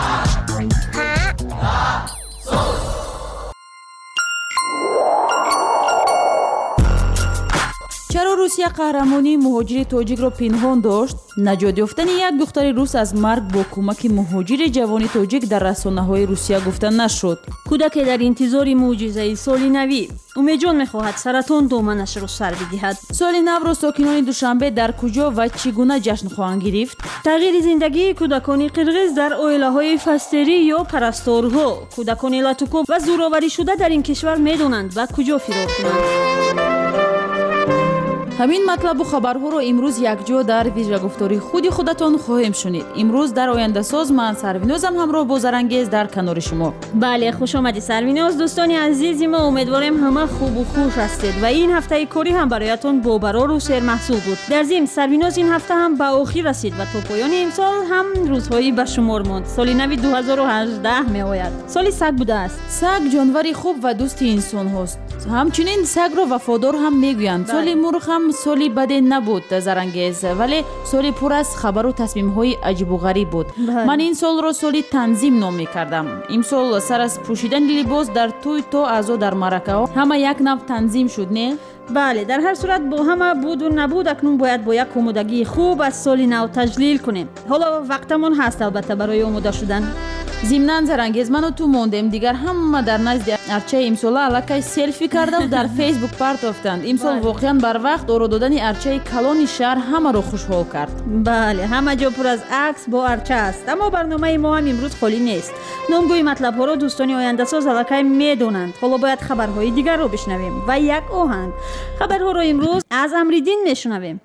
Speaker 22: چرا روسیه قهرمانی مهاجر تاجیک را پنهان داشت؟ نجات یافتن یک دختر روس از مرگ با کمک مهاجر جوان تاجیک در رسانه‌های روسیه گفته نشد.
Speaker 5: کودک در انتظار معجزه سال نوی امید جان می‌خواهد سرطان دامنش را سر بدهد.
Speaker 22: سال نو را ساکنان دوشنبه در کجا و چگونه جشن خواهند گرفت؟
Speaker 5: تغییر زندگی کودکان قرغیز در عائله‌های فستری یا پرستارها. کودکان لاتوکو و زورآوری شده در این کشور می‌دانند و کجا فرار کنند.
Speaker 22: همین مطلب و خبرها رو امروز یک جا در ویژه گفتاری خودتان خواهیم شنید. امروز در آینده ساز من سروینازم همراه با زرانگیز در کنار شما.
Speaker 5: بله خوش آمدید سرویناز. دوستان عزیز ما امیدواریم همه خوب و خوش هستید و این هفته کاری هم برایتان باورار و سرمحصول بود. در ضمن سرویناز این هفته هم به آخر رسید و تا پایان امسال هم روزهایی به شمار ماند. سال نو 2018 میآید. سال سگ بوده است.
Speaker 22: سگ جانوری خوب و دوست انسان هست. همچنین سگ را وفادار هم میگویند. سال مرغ هم سالی بدی نبود زرانگیز، ولی سالی پر از خبر و تصمیم های عجیب و غریب بود. من این سال را سالی تنظیم نام میکردم. این سال سر از پوشیدن لباس در توی تا ازو در مرکه ها همه یک نوع تنظیم شد نه؟
Speaker 5: بله در هر صورت با همه بود و نبود اکنون باید با یک آمادگی خوب از سال نو تجلیل کنیم. حالا وقتمون هست البته برای آماده شدن.
Speaker 22: زمینان زرانگیز من و تو موندیم دیگر هم در نزد ارچه امسال علاقه سلفی کرده و در فیسبوک پرتافتند. امسال واقعا بر وقت آرا دادن ارچه کلان شهر همه رو خوشحال کرد.
Speaker 5: بله همه جا پر از عکس با ارچه است، اما برنامه ما هم امروز خالی نیست. نامگوی مطلب ها رو دوستان آینده ساز علاقه میدونند. حالا باید خبرهای دیگر رو بشنویم و یک آهنگ. خبرها رو امروز از امریدین میشنویم.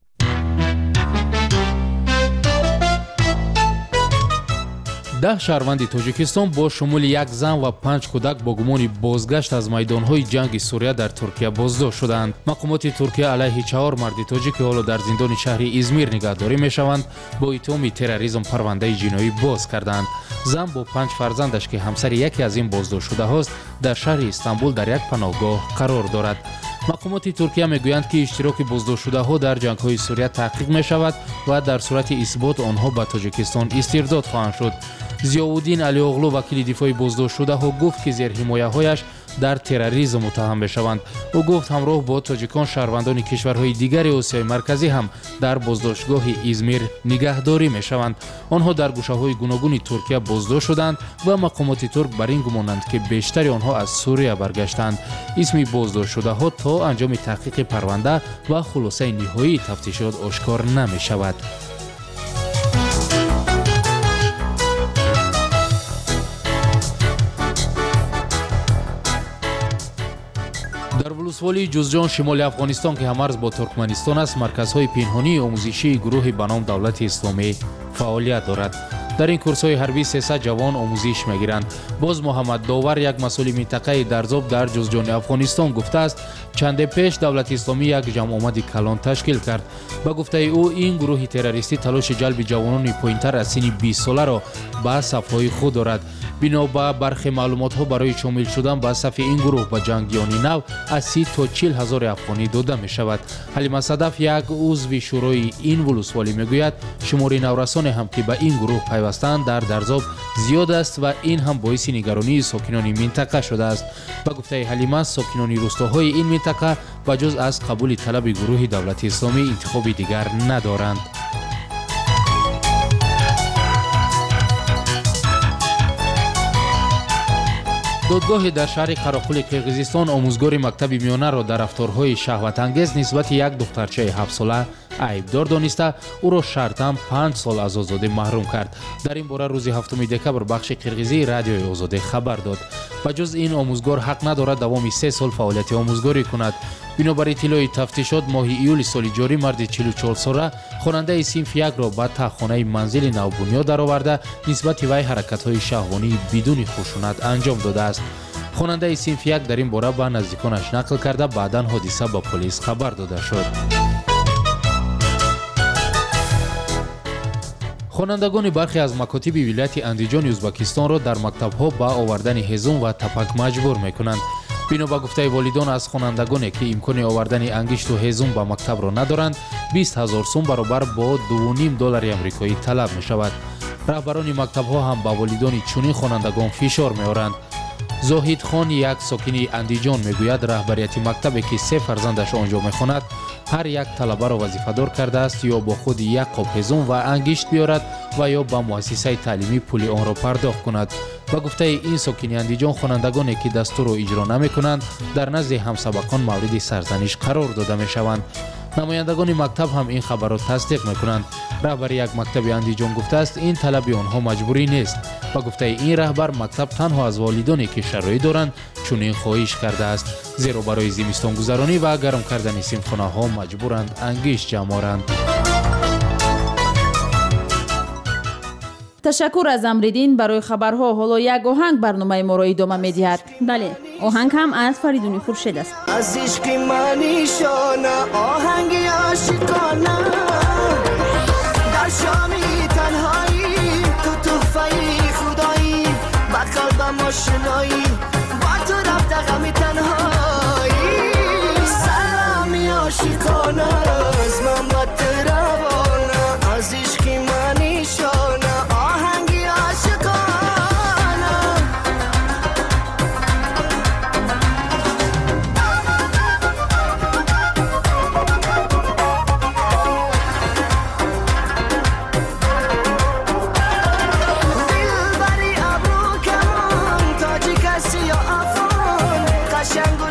Speaker 1: 10 شهروند تاجیکستان با شمول یک زن و 5 کودک با گمان بازگشت از میدانهای جنگ سوریه در ترکیه بازداشت شدند. مقامات ترکیه علیه 4 مرد تاجیک که حالا در زندان شهر ازمیر نگهداری میشوند با اتهام تروریسم پرونده جنایی باز کردند. زن با 5 فرزندش که همسر یکی از این بازداشت شده است در شهر استانبول در یک پناهگاه قرار دارد. مقامات ترکیه میگویند که اشتراک بازداشت شده ها در جنگ های سوریه تحقیق می شود و در صورت اثبات آنها به تاجیکستان استرداد خواهند شد. ضیاءالدین علی اغلو وکیل دفاع بازداشت شده ها گفت که زیر حمایه هایش در تروریسم متهم میشوند. او گفت همراه با تاجیکان شهروندان کشورهای دیگر آسیای مرکزی هم در بازداشتگاه ازمیر نگهداری میشوند. آنها در گوشه‌های گوناگون ترکیه بازداشت شدند و مقامات ترک بر این گمانند که بیشتر آنها از سوریه برگشتند. اسم بازداشت شده ها تا انجام تحقیق پرونده و خلاصه نهایی تفتیشات آشکار نمیشود. در ولسوالی جوزجان شمال افغانستان که همرز با ترکمنستان است، مرکزهای پنهانی آموزشی گروه به نام دولت اسلامی فعالیت دارد. در این کورس‌های حربی 300 جوان آموزش می‌گیرند. باز محمد داور یک مسئول منطقه درزاب در جوزجان افغانستان گفته است چند پیش دولت اسلامی یک جمع آمدی کلان تشکیل کرد. با گفته او این گروه تروریستی تلاش جلب جوانان پایین‌تر از سن 20 ساله را به صف‌های خود دارد. بنا به برخی معلومات‌ها برای شامل شدن به صف این گروه به جنگیان نو از 30 تا 40 هزار افغانی داده می شود. حلیمه صدف یک عضو شورای این ولسوالی میگوید شمار نورسان هم که به این گروه پیوستند در درزاب زیاد است و این هم باعث نگرانی ساکنان منطقه شده است. با گفته حلیمه ساکنان روستاهای این منطقه به جز از قبول طلب گروه دولت اسلامی انتخاب دیگر ندارند. دادگاه در شهر قراقل قرقیزستان آموزگار مکتب میانه را در رفتارهای شهوت انگیز نسبت یک دخترچه 7 ساله عیبدار دانسته او را شرطاً 5 سال از آزادی محروم کرد. در این باره روز 7 دکبر بخش قرقیزی رادیوی آزادی خبر داد. بجز این آموزگار حق ندارد دوام 3 سال فعالیت آموزگاری کند. بنابر اطلاع تفتیشات ماه ایول سال جاری مرد 44 ساله خواننده صنف یک را به خانه منزل نوبنیاد درآورده نسبت وی حرکت‌های شهوانی بدون خشونت انجام داده است. خواننده صنف یک در این باره به نزدیکانش نقل کرده بعداً حادثه به پلیس خبر داده شد. خوانندگان برخی از مکاتب ولایت اندیجان ازبکستان را در مکتب‌ها به آوردن هزوم و تپک مجبور می‌کنند. بنا به گفته والدان از خوانندگانی که امکان آوردن انگشت و هزوم به مکتب را ندارند 20,000 سوم برابر با $2.5 آمریکایی طلب می‌شود. رهبران مکتب‌ها هم به والدان چنین خوانندگان فشار می‌آورند. زاهد خان یک ساکن اندیجان میگوید رهبریت مکتبی که 3 فرزندش آنجا میخواند هر یک طلبه را وظیفه‌دار کرده است یا با خود یک قاب هزوم و انگشت بیارد و یا به مؤسسه تعلیمی پول آن را پرداخت کند. با گفته این ساکن اندیجان خوانندگانی که دستور را اجرا نمی‌کنند در نزد همسبقان مورد سرزنش قرار داده می‌شوند. نمایندگان مکتب هم این خبر را تصدیق می‌کنند. رهبر یک مکتب اندیجان گفته است این طلب آنها مجبوری نیست. با گفته این رهبر مکتب تنها از والدانی که شرایط دارند چنین خواهش کرده است زیرا برای زمستان گذرانی و گرم کردن صنفخانه‌ها مجبورند انگشت جمع آورند.
Speaker 22: تشکر از امریدین برای خبرها. حالا یک آهنگ برنامه ما را ادامه می‌دهد.
Speaker 5: بله، آهنگ هم از فریدون خورشید است.
Speaker 12: از عشق منی شانه آهنگ عاشقانه در شامی تنهایی تو تحفه خدایی با قلبم آشنایی با تو رفت غم تنهایی سلامی عاشقانه از من با تو روانه از عشق منی شانه شنگ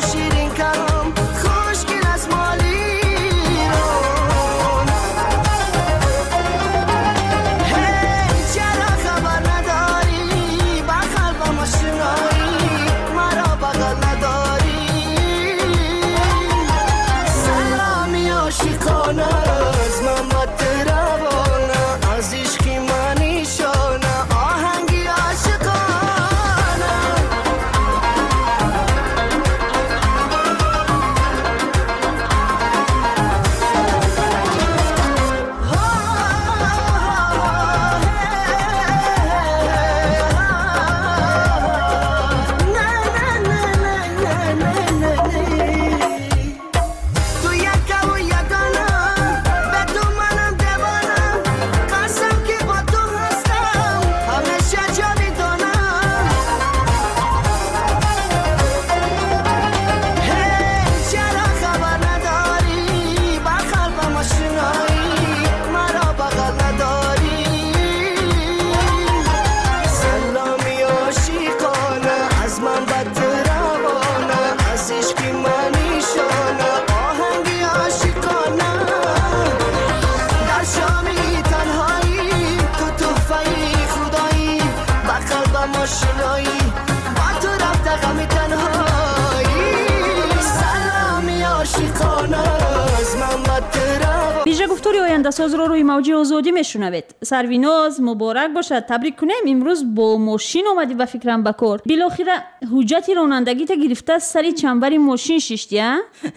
Speaker 4: oyandasozро рӯи мавҷи озодӣ мешунавед. Сарвиноз муборак бошад. Табрик кунем. имрӯз бо мошин омадӣ ба фикрам ба кор. Билохира ҳуҷҷати ронандагита гирифта сари чамбари мошин шиштӣ, а?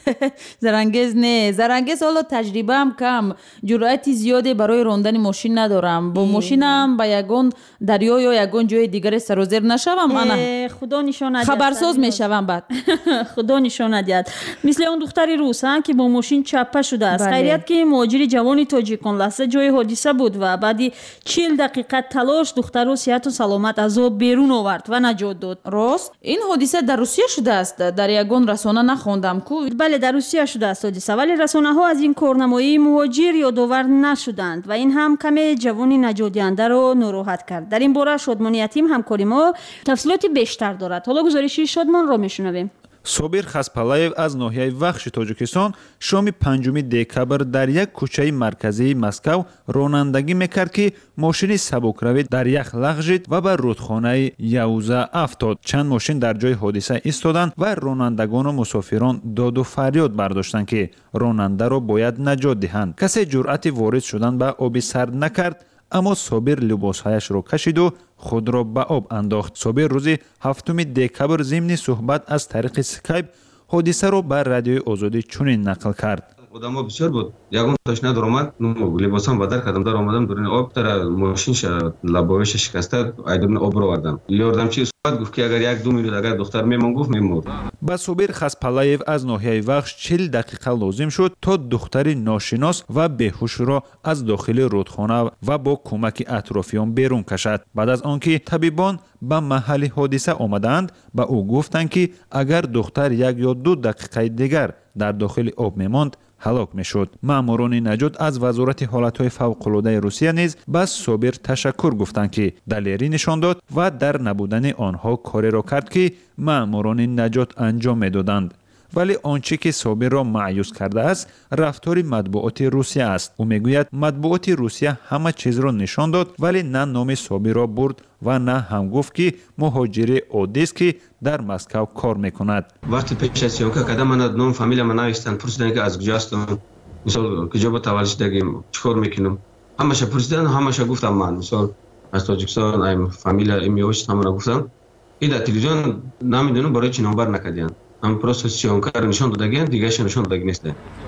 Speaker 22: зарангез не. Зарангез ҳоло таҷрибаам кам. ҷуръати зиёде барои рондани мошин надорам. Бо мошинам ба ягон дарё ё ягон ҷои дигаре сарозер нашавам. Ана
Speaker 4: худо нишон надиҳад.
Speaker 22: хабарсоз мешавам баъд.
Speaker 4: худо нишон надиҳад. мисли он духтари рус, ки бо мошин чаппа шудааст. хайрият ки муҳоҷири ҷавони тоҷикон лаҳза ҷои ҳодиса буд ва баъди 40 дақиқа талош духтарро сиҳату саломат аз об берун овард ва наҷот дод.
Speaker 22: рост ин ҳодиса дар русия шудааст? дар ягон расона нахондам ку.
Speaker 4: бале дар русия шудааст ҳодиса, вале расонаҳо аз ин корнамоии муҳоҷир ёдовар нашуданд ва ин ҳам каме ҷавони наҷотдиҳандаро нороҳат кард. дар ин бора шодмони ятим ҳамкори мо тафсилоти бештар дорад. ҳоло гузориши шодмонро мешунавем.
Speaker 6: собир хаспалаев аз ноҳияи вахши тоҷикистон шоми 5 декабр дар як кӯчаи марказии Москав ронандагӣ мекард ки мошини сабукравӣ дар ях лағжид ва ба рудхонаи Яуза афтод. Чанд мошин дар ҷои ҳодиса истоданд ва ронандагону мусофирон доду фарёд бардоштанд ки ронандаро бояд наҷот диҳанд. касе ҷуръати ворид шудан ба оби сард накард, аммо собир либосҳояшро кашиду худро ба об андохт. собир рӯзи 7 декабр зимни суҳбат аз тариқи скайп ҳодисаро ба радиои озодӣ чунин нақл кард.
Speaker 23: одамо бисёр буд. ягон тошна даромад, либосам ба дар кардам, дар омадам дуруни об тара мошинша лабовиша шикаста айдабни обро вардам. ёрдамчи суҳбат гуфт ки агар 1-2 минут агар духтар мемон гуфт мемурд.
Speaker 6: ба собир хаспалаев аз ноҳияи вахш 40 дақиқа лозим шуд то духтари ношинос ва беҳушро аз дохили рудхона ва бо кӯмаки атрофиён берун кашад. баъд аз он ки табибон ба маҳалли ҳодиса омаданд, ба ӯ гуфтанд ки агар духтар 1 ё 2 дақиқаи дигар дар дохили об мемонд ҳалок мешуд. маъмурони наҷот аз вазорати ҳолатҳои фавқулодаи русия низ ба собир ташаккур гуфтанд ки далерӣ нишон дод ва дар набудани онҳо кореро кард ки маъмурони наҷот анҷом медоданд. вале он чӣ ки собирро маъюс кардааст рафтори матбуоти русия аст. ӯ мегӯяд матбуоти русия ҳама чизро нишон дод, вале на номи собирро бурд ва на ҳам гуфт ки муҳоҷири оддист ки дар Москав кор мекунад.
Speaker 23: вақти пеш аз сёнка када мана ном фамилияма навистанд, пурсиданд ки аз куҷо ҳастам, мисол куҷо ба таваллуд шудагим, чикор мекунам. ҳамаша пурсиданд, ҳамаша гуфтам ман мисол аз Тоҷикистон айм фамилия имёш ҳамаро гуфтам. ин дар телевизион намедонам барои чӣ номбар накардиянд. ҳам просто сёнкаро нишон додагиянд, дигарша нишон додаги нест.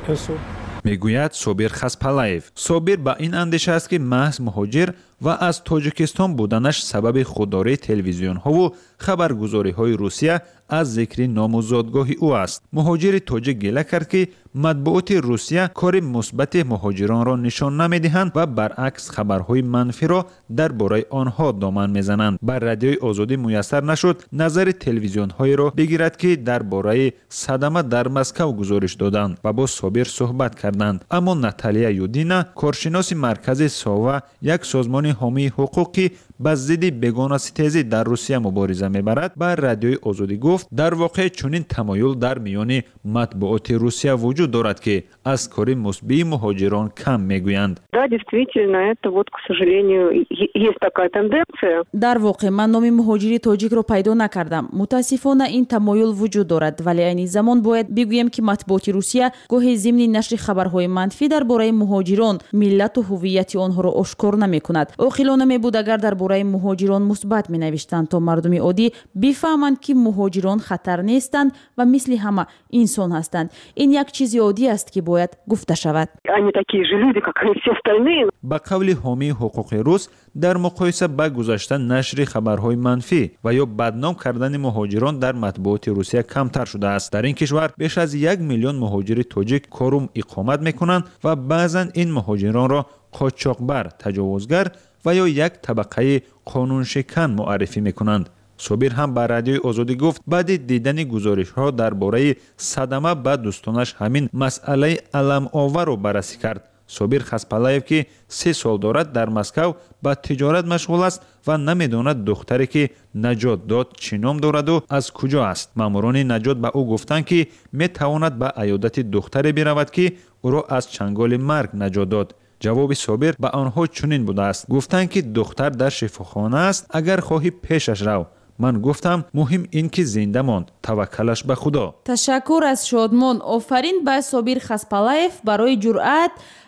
Speaker 6: мегӯяд собир хаспалаев. собир ба ин андеша аст ки маҳз муҳоҷир ва аз Тоҷикистон буданаш сабаби худдории телевизионҳову хабаргузориҳои Русия аз зикри ному зодгоҳи ӯ аст. муҳоҷири тоҷик гела кард ки матбуоти Русия кори мусбати муҳоҷиронро нишон намедиҳанд ва баръакс хабарҳои манфиро дар бораи онҳо доман мезананд. ба радиои озодӣ муяссар нашуд назари телевизионҳоеро бигирад ки дар бораи садама дар Москав гузориш доданд ва бо собир суҳбат карданд. аммо Наталия Юдина, коршиноси маркази Сова, як созмони ҳомии ҳуқуқ ки ба зидди бегонаситезӣ дар Русия мубориза мебарад, ба радиои озодӣ гуфт дар воқеъ чунин тамоюл дар миёни матбуоти Русия вуҷуд дорад ки аз кори мусбии муҳоҷирон кам мегӯянд.
Speaker 24: Да, действительно, это вот, к сожалению, есть такая тенденция.
Speaker 22: дар воқеъ ман номи муҳоҷири тоҷикро пайдо накардам. мутаассифона ин тамоюл вуҷуд дорад, вале айни замон бояд бигӯем ки матбуоти Русия гоҳи зимни нашри хабарҳои манфӣ дар бораи муҳоҷирон миллату ҳуввияти онҳоро ошкор намекунад. оқилона мебуд агар дар бораи муҳоҷирон мусбат менавиштанд то мардуми оддӣ бифаҳманд ки муҳоҷирон хатар нестанд ва мисли ҳама инсон ҳастанд. ин як чизи оддӣ аст ки бояд гуфта шавад.
Speaker 24: Они такие же люди, как и все остальные.
Speaker 6: ба қавли ҳомии ҳуқуқи рус, дар муқоиса ба гузашта нашри хабарҳои манфӣ ва ё бадном кардани муҳоҷирон дар матбуоти Русия камтар шудааст. дар ин кишвар беш аз 1 миллион муҳоҷири тоҷик корум иқомат мекунанд ва баъзан ин муҳоҷиронро қочоқбар, таҷовузгар ва ё як табақаи қонуншикан муаррифӣ мекунанд. собир ҳам ба радиои озодӣ гуфт баъди дидани гузоришҳо дар бораи садама ба дӯстонаш ҳамин масъалаи аламоварро баррасӣ кард. собир хаспалаев ки 3 сол дорад дар Москав ба тиҷорат машғул аст ва намедонад духтаре ки наҷот дод чӣ ном дораду аз куҷо аст. маъмурони наҷот ба ӯ гуфтанд ки метавонад ба аёдати духтаре биравад ки ӯро аз чанголи марг наҷот дод. ҷавоби собир ба онҳо чунин будааст. гуфтанд ки духтар дар шифохона аст, агар хоҳӣ пешаш рав. ман гуфтам муҳим ин ки зинда монд, таваккалаш ба худо.
Speaker 22: ташаккур аз шодмон. офарин ба собир хаспалаев барои ҷуръат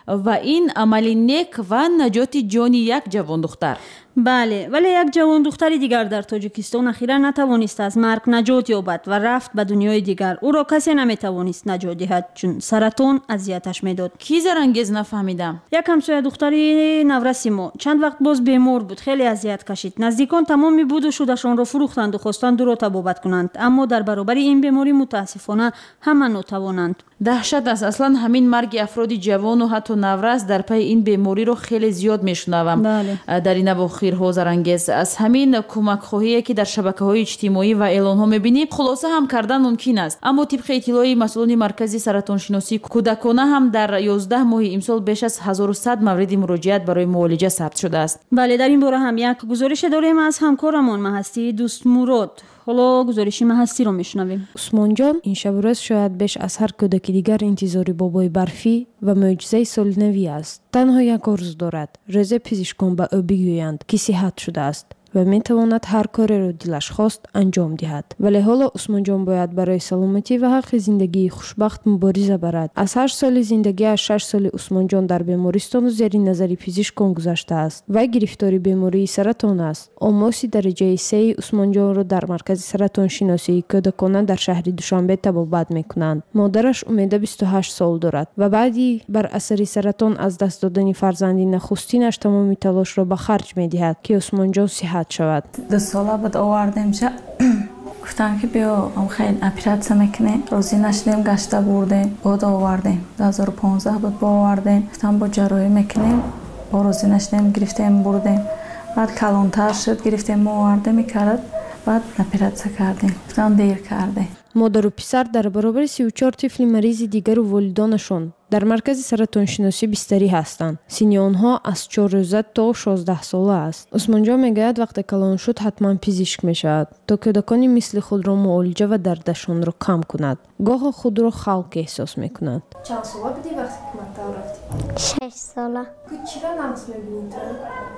Speaker 22: و این عملی نیک و نجات جان یک جوان دختر.
Speaker 4: بله، ولی یک جوان دختری دیگر در تاجیکستان اخیرا نتوانست از مرگ نجات یابد و رفت به دنیای دیگر. او را کسی نمیتوانست نجات دهد چون سرطان اذیتش میداد.
Speaker 22: کی زرانگیز؟ نفهمیدم.
Speaker 4: یک همسایه دختری نورسی ما چند وقت باز بیمار بود، خیلی اذیت کشید. نزدیکان تمامی بود و شودشان را فروختند و خواستند او را تبابت کنند، اما در برابر این بیماری متاسفانه همه ناتوانند.
Speaker 22: دهشت است. اصلا همین مرگ افراد جوان و حتی نورس در پی این بیماری رو خیلی زیاد میشنوم. در این اواخرها زرانگیز از همین کمک خواهی که در شبکه‌های اجتماعی و اعلان‌ها می‌بینیم خلاصه هم کردن ممکن است، اما طبق اطلاع مسئولان مرکز سرطان شناسی کودکانه هم در 11 ماه امسال بیش از 1100 مورد مراجعت برای معالجه ثبت شده است.
Speaker 4: بله، در این باره هم یک گزارش داریم از همکارمان مهستی دوست مراد. حالا گزارش مهستی رو میشنویم.
Speaker 7: عثمان جان این شب و روز شاید بیش از هر کودک دیگر انتظار بابای برفی و معجزه سالنوی است. تنها یک آرزو دارد، رضا پزشکان به او بگویند که صحت شده است و میتواند هر کاری را دلش خواست انجام دهد. ولی حالا عثمان جان باید برای سلامتی و حق زندگی خوشبخت مبارزه برد. از 8 سال زندگی 6 سال عثمان جان در بیمارستان و زیر نظر پزشکان گذشته است و گرفتار بیماری سرطان است. آماس درجه 3 عثمان جان را در مرکز سرطان شناسی کودکانه در شهر دوشنبه تبابت میکنند. مادرش امید 28 سال دارد و بعدی بر اثر سرطان از دست دادن فرزند نخستینش تمام تلاش را به خرج میدهد که عثمان جان صحت شود.
Speaker 8: 2 ساله بود آوردیم چه گفتم که بیا خیلی اپراتسیا میکنه. روزی نشدیم گشته بردیم بود آوردیم. 2015 بود با آوردیم. گفتم با جراحی میکنیم. با روزی نشدیم گرفتیم بردیم. بعد کلانتر شد گرفتیم آوردیم میکرد. بعد اپراتسیا کردیم. گفتم دیر کرده.
Speaker 7: مادر و پسر در برابر 34 طفل مریض دیگر و والدانشان در مرکز سرطان شناسی بستری هستند. سن آنها از 4 روزه تا 16 ساله است. عثمان جان میگوید وقتی کلان شد حتما پزشک میشود تا کودکانی مثل خود را معالجه و دردشان را کم کند. گاه خود را خلق احساس میکند.
Speaker 9: چند ساله بودی وقتی که مکتب رفتی؟
Speaker 21: 6 ساله.
Speaker 9: چرا نقص میبینی تو؟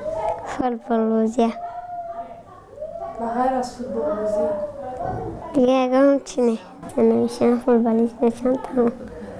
Speaker 21: فوتبال بازی.
Speaker 9: و غیر از فوتبال بازی؟
Speaker 21: دیگه اگه همچینه نمیشن فوتبالیست نشن تمام.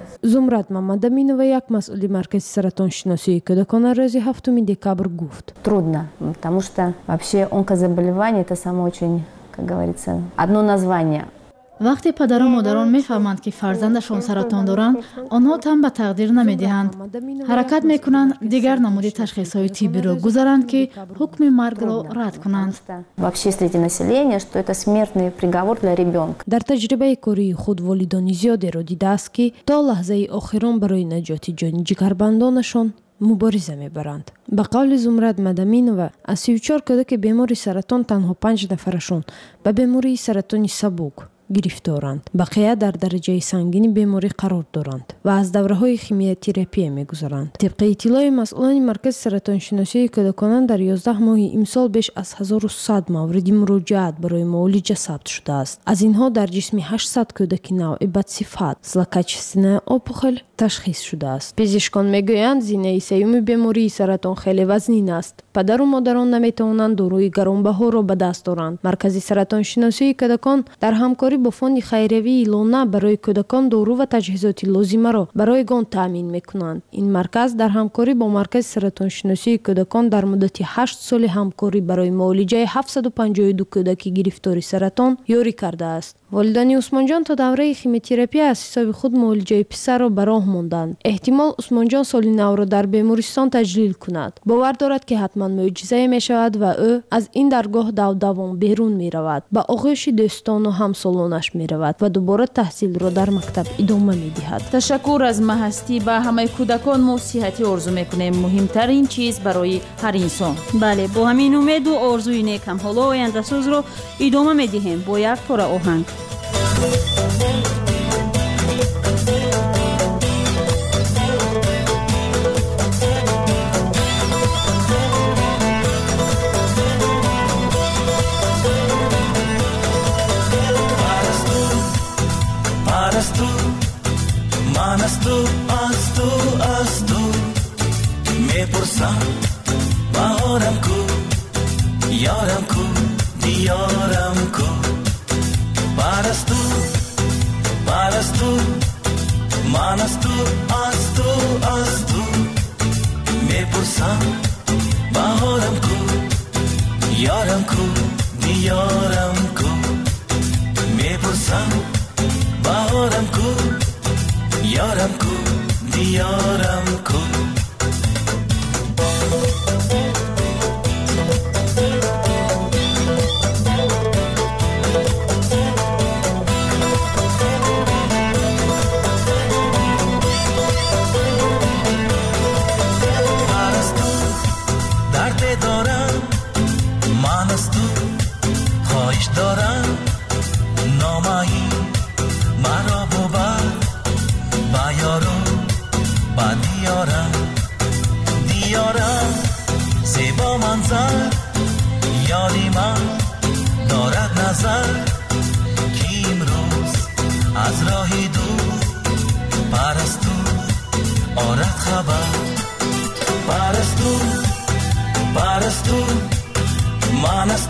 Speaker 7: زمرد Мамадаминова, یک مسئول مرکز سرطان شناسی کودکان روز 7 دекабрь گفت.
Speaker 11: Трудно, потому что вообще онкозаболевание это само очень, как говорится, одно название.
Speaker 22: وقتی پدر و مادران میفهمند که فرزندشان سرطان دارند، آنها تن به تقدیر نمیدهند. حرکت میکنند دیگر نمود تشخیص‌های طبی را گذارند که حکم مرگ را رد کنند.
Speaker 11: Вообще среди населения, что это смертный приговор для ребенка.
Speaker 7: در تجربه کاری خود والدان زیادی را دیده است که تا لحظه آخران برای نجات جان جگربندانشان مبارزه میبرند. به قول زمرد مدامینова از 34 کودک بیماری سرطان تنها 5 نفرشان به بیماری سرطان سبک گرفتارند. بقیه در درجه سنگین بیماری قرار دارند و از دوره‌های شیمیوتراپی می‌گذرند. طبق اطلاع مسئولان مرکز سرطان شناسی کودکان در 11 ماه امسال بیش از 1100 مورد مراجعت برای معالجه ثبت شده است. از اینها در جسم 800 کودک نوع بدصفت злокачественная опухоль تشخیص شده است. پزشکان میگویند زینه سیوم بیماری سرطان خیلی وزنین است. پدر و مادران نمیتوانند داروی گرانبها را به دست آورند. مرکز سرطان شناسی کودکان در همکاری با فوند خیریه لونا برای کودکان دارو و تجهیزات لازمه را برایشان تامین میکنند. این مرکز در همکاری با مرکز سرطان شناسی کودکان در مدت 8 سال همکاری برای معالجه 752 کودک گرفتار سرطان یاری کرده است. والدین عثمان جان تا دوره شیمیوتراپی از حساب خود معالجه پسر را به راه ماندند. احتمال عثمان جان سال نو را در بیمارستان تجلیل کند. باور دارد که حتما معجزه می شود و او از این درگاه دوام بیرون می رود. به آغوش دوستان و همسالانش می رود و دوباره تحصیل را در مکتب ادامه می دهد.
Speaker 22: تشکر از مهستی. به همه کودکان ما صحتی آرزو میکنیم. مهمترین چیز برای هر انسان.
Speaker 4: بله، با همین امید و آرزوی نیک هم حالا آینده سوز رو ادامه می دهیم با یک پاره آهنگ.
Speaker 25: من از تو میپرسم بهارم کو یارم کو دیارم کو پرستو من از تو میپرسم بهارم کو یارم کو دیارم کو میپرسم بهارم کو یارم کو دیارم کو دارم نامایی مرا ببر با یارو با دیارم زیبا منظر یادی من دارد نظر که امروز از راهی دور پرستو آرد خبر پرستو من از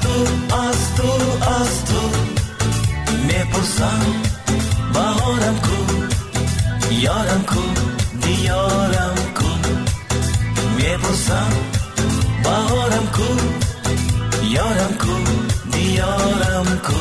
Speaker 25: تو میپرسم بهارم کو یارم کو دیارم کو میپرسم بهارم کو یارم کو دیارم کو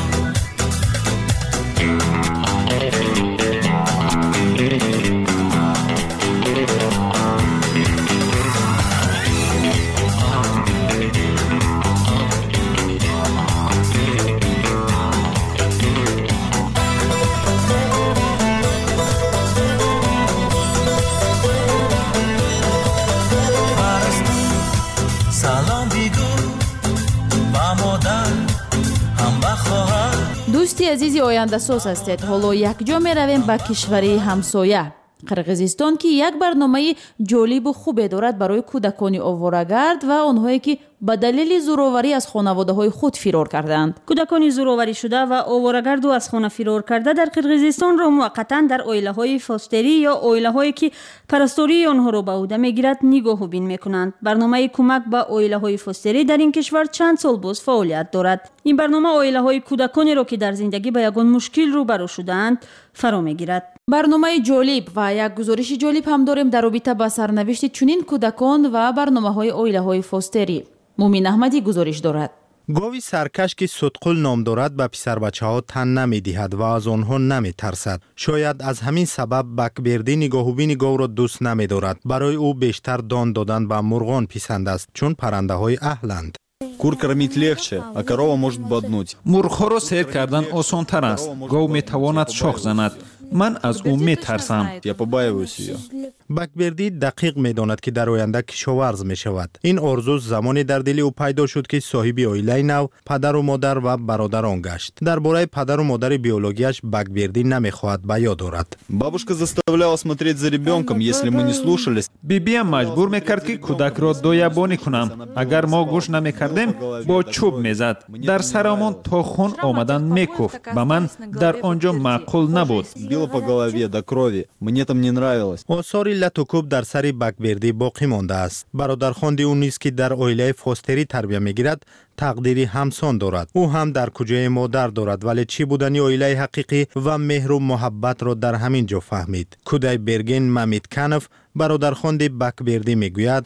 Speaker 22: дӯсти азизи ояндасоз ҳастед. ҳоло якҷо меравем ба кишвари ҳамсоя қирғизистон, ки як барномаи ҷолибу хубе дорад барои кӯдакони оворагард ва онҳое ки ба далели зӯроварӣ аз хонаводаҳои худ фирор карданд.
Speaker 4: кӯдакони зӯроваришуда ва оворагарду аз хона фирор карда дар қирғизистонро муваққатан дар оилаҳои фостерӣ ё оилаҳое ки парастории онҳоро ба ӯҳда мегирад нигоҳубин мекунанд. барномаи кӯмак ба оилаҳои фостерӣ дар ин кишвар чанд сол боз фаъолият дорад. ин барнома оилаҳои кӯдаконеро ки дар зиндагӣ ба ягон мушкил рӯбарӯ шудаанд фаро мегирад.
Speaker 22: барномаи ҷолиб ва як гузориши ҷолиб ҳам дорем дар робита ба сарнавишти чунин кӯдакон ва барномаҳои оилаҳои фостерӣ. мумин аҳмадӣ гузориш дорад.
Speaker 2: гови саркаш ки судқул ном дорад ба писарбачаҳо тан намедиҳад ва аз онҳо наметарсад. шояд аз ҳамин сабаб бакбердӣ нигоҳубини говро дӯст намедорад. барои ӯ бештар дон додан ба мурғон писанд аст, чун паррандаҳои аҳланд.
Speaker 10: Кур кормить легче, а корова может боднуть.
Speaker 6: Мурғҳоро сер кардан осонтар аст. Гов метавонад шох занад. Ман аз ӯ метарсам.
Speaker 10: Я побаиваюсь её.
Speaker 2: бакбердӣ дақиқ медонад ки дар оянда кишоварз мешавад. ин орзу замоне дар дили ӯ пайдо шуд ки соҳиби оилаи нав, падару модар ва бародарон гашт. дар бораи падару модари биологияш бакбердӣ намехоҳад ба ёд орад.
Speaker 10: Бабушка заставляла смотреть за ребенком, если мы не слушались.
Speaker 6: бибиям маҷбур мекард ки кӯдакро доябонӣ кунам. агар мо гӯш намекардем, бо чӯб мезад. дар сарамон то хун омадан мекуфт. ба ман дар он ҷо маъқул набуд.
Speaker 10: Била по голове до крови. Мне там не нравилось.
Speaker 2: осори лату кӯб дар сари бакбердӣ боқӣ мондааст. бародархонди ӯ низ ки дар оилаи фостерӣ тарбия мегирад, тақдири ҳамсон дорад. ӯ ҳам дар куҷои модар дорад, вале чӣ будани оилаи ҳақиқӣ ва меҳру муҳаббатро дар ҳамин ҷо фаҳмид. кӯдай Берген Мамитканов бародархонди бакбердӣ мегӯяд: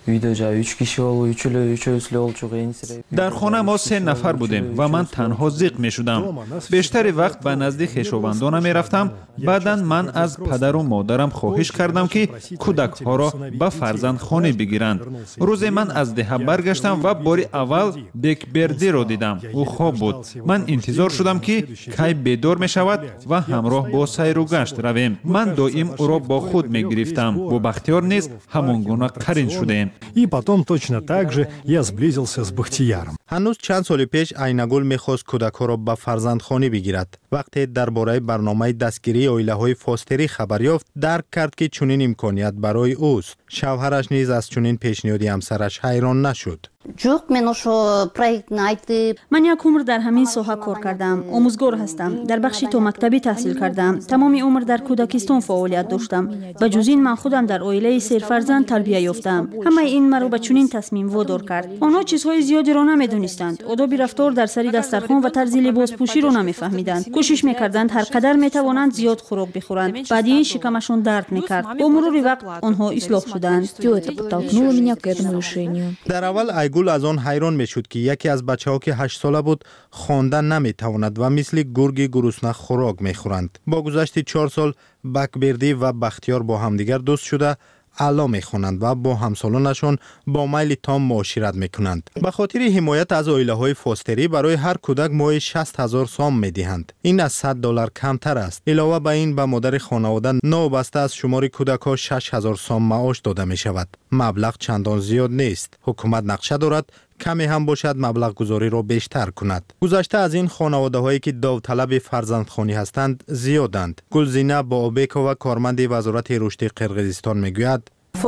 Speaker 6: дар хона мо 3 нафар будем ва ман танҳо зиқ мешудам. бештари вақт ба назди хешовандонам мерафтам. баъдан ман аз падару модарам хоҳиш кардам ки кӯдакҳоро ба фарзандхонӣ бигиранд. рӯзе ман аз деҳа баргаштам ва бори аввал бекбердиро дидам. ӯ хоб буд. ман интизор шудам ки кай бедор мешавад ва ҳамроҳ бо сайру гашт равем. ман доим ӯро бо худ мегирифтам. бо бахтиёр низ ҳамон гуна қарин шудем.
Speaker 13: И потом точно так же я сблизился с Бахтияром.
Speaker 2: ҳанӯз чанд соли пеш Айнагул мехост кӯдакҳоро ба фарзандхонӣ бигирад. вақте дар бораи барномаи дастгирии оилаҳои фостерӣ хабар ёфт, дарк кард ки чунин имконият барои ӯст. шавҳараш низ аз чунин пешниҳоди ҳамсараш ҳайрон нашуд.
Speaker 4: من یک عمر در همین ساحه کار کردم. آموزگار هستم. در بخشی تا مکتبی تحصیل کردم. تمام عمر در کودکستان فعالیت داشتم. به جز این من خودم در عائله سرفرزند تربیت یافتم. همه این مرا به چنین تصمیم وادار کرد. آنها چیزهای زیادی را نمیدونستند. آداب رفتار در سری دسترخوان و طرز لباس پوشی را نمیفهمیدند. کوشش میکردند هر قدر میتوانند زیاد خوراک بخورند. بعد این شکمشون درد میکرد. با مرور وقت آنها اصلاح شدند.
Speaker 2: در اول ایگول از آن حیران میشد که یکی از بچه‌ها که 8 ساله بود خواندن نمیتواند و مثل گرگ گرسنه خوراک میخورند. با گذشت 4 سال بکبردی و بختیار با همدیگر دوست شده اعلا میخوانند و با همسالانشان با میل تام معاشرت میکنند. به خاطر حمایت از عائله‌های فاستری برای هر کودک ماهی 60,000 سام میدهند. این از $100 کمتر است. علاوه بر این به مادر خانواده نوبسته از شمار کودک‌ها 6,000 سام معاش داده می شود. مبلغ چندان زیاد نیست. حکومت نقشه دارد کمی هم باشد مبلغ گذاری را بیشتر کند. گذشته از این خانواده هایی که داوطلب فرزندخوانی هستند زیادند. گلزینه باابکова کارمند وزارت رشد قرقیزستان میگوید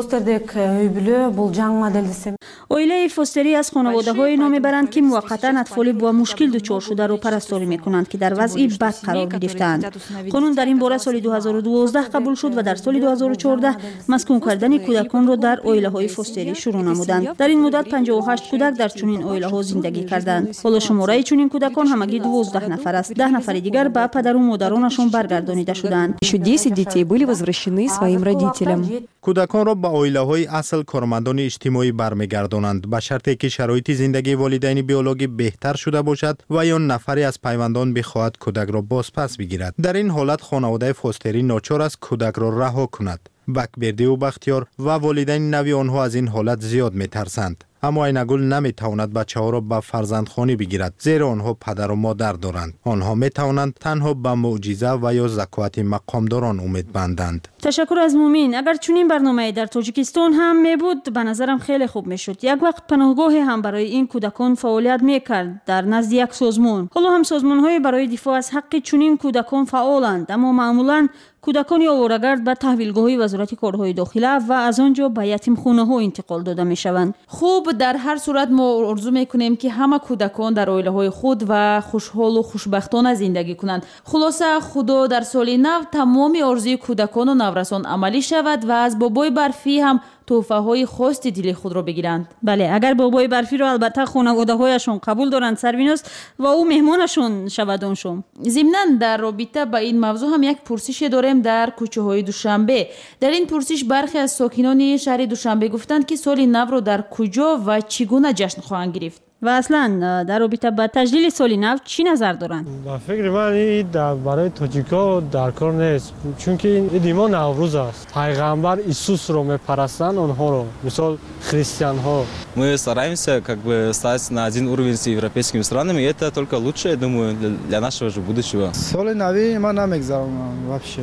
Speaker 4: عائله فاستری از خانواده‌های نام برند که موقتا اطفال با مشکل دچار شده را پرستاری می‌کنند که در وضعی بد قرار گرفتند. قانون در این باره سال 2012 قبول شد و در سال 2014 مسکون کردن کودکان را در عائله‌های فاستری شروع نمودند. در این مدت 58 کودک در چنین عائله‌ها زندگی کردند. حالا شماره چنین کودکان همگی 12 نفر است. 10 نفر دیگر به پدر و مادرانشان برگردانیده شدند.
Speaker 14: Еще 10 детей были возвращены своим родителям.
Speaker 2: کودکان را به عائله‌های اصل کارمندان اجتماعی برمیگردانند به شرطی که شرایط زندگی والدین بیولوژی بهتر شده باشد و یا نفری از پیوندان بخواهد کودک را بازپس بگیرد. در این حالت خانواده فاستری ناچار است کودک را رها کند. بکبردی و بختیار و والدین نوی آنها از این حالت زیاد میترسند. اما اینگل نمیتواند بچه‌ها را به فرزندخوانی بگیرد زیرا آنها پدر و مادر دارند. آنها میتوانند تنها به معجزه و یا زکوات مقامداران امید بندند.
Speaker 4: تشکر از مومین. اگر چنین برنامه‌ای در تاجیکستان هم میبود به نظرم خیلی خوب میشد. یک وقت پناهگاهی هم برای این کودکان فعالیت میکرد در نزد یک سازمان. حالا هم سازمان‌های برای دفاع از حق چنین کودکان فعالند، اما معمولاً کودکان آواره‌گرد به تحویلگاه‌های وزارت کارهای داخله و از آنجا به یتیمخانه‌ها انتقال داده میشوند.
Speaker 22: خوب، در هر صورت ما آرزو میکنیم که همه کودکان در عائله‌های خود و خوشحال و خوشبختانه زندگی کنند. خلاصه خدا در سال نو تمام آرزوی کودکان و نورسان عملی شود و از بابای برفی هم تحفه‌های خاص دل خود را بگیرند.
Speaker 4: بله، اگر بابای برفی را البته خانواده‌هایشان قبول دارند سروینوس و او مهمانشون شودانشون.
Speaker 22: ضمناً در رابطه با این موضوع هم یک پرسش داریم در کوچه‌های دوشنبه. در این پرسش برخی از ساکنان شهر دوشنبه گفتند که سال نو را در کجا و چگونه جشن خواهند گرفت.
Speaker 4: و اصلا در رابطه با تجلیل سال نو چی نظر دارند؟
Speaker 3: با فکر من این برای تاجیکا در کار نیست، چون که این ایمان نوروز است. پیغمبر Иисус رو میپرستند آنها رو، مثال христиан ها.
Speaker 15: Мы стараемся как бы стать на один уровень с европейскими странами, и это только лучше, я думаю, для нашего же будущего.
Speaker 16: سال نوی من نمیگذرونم вообще.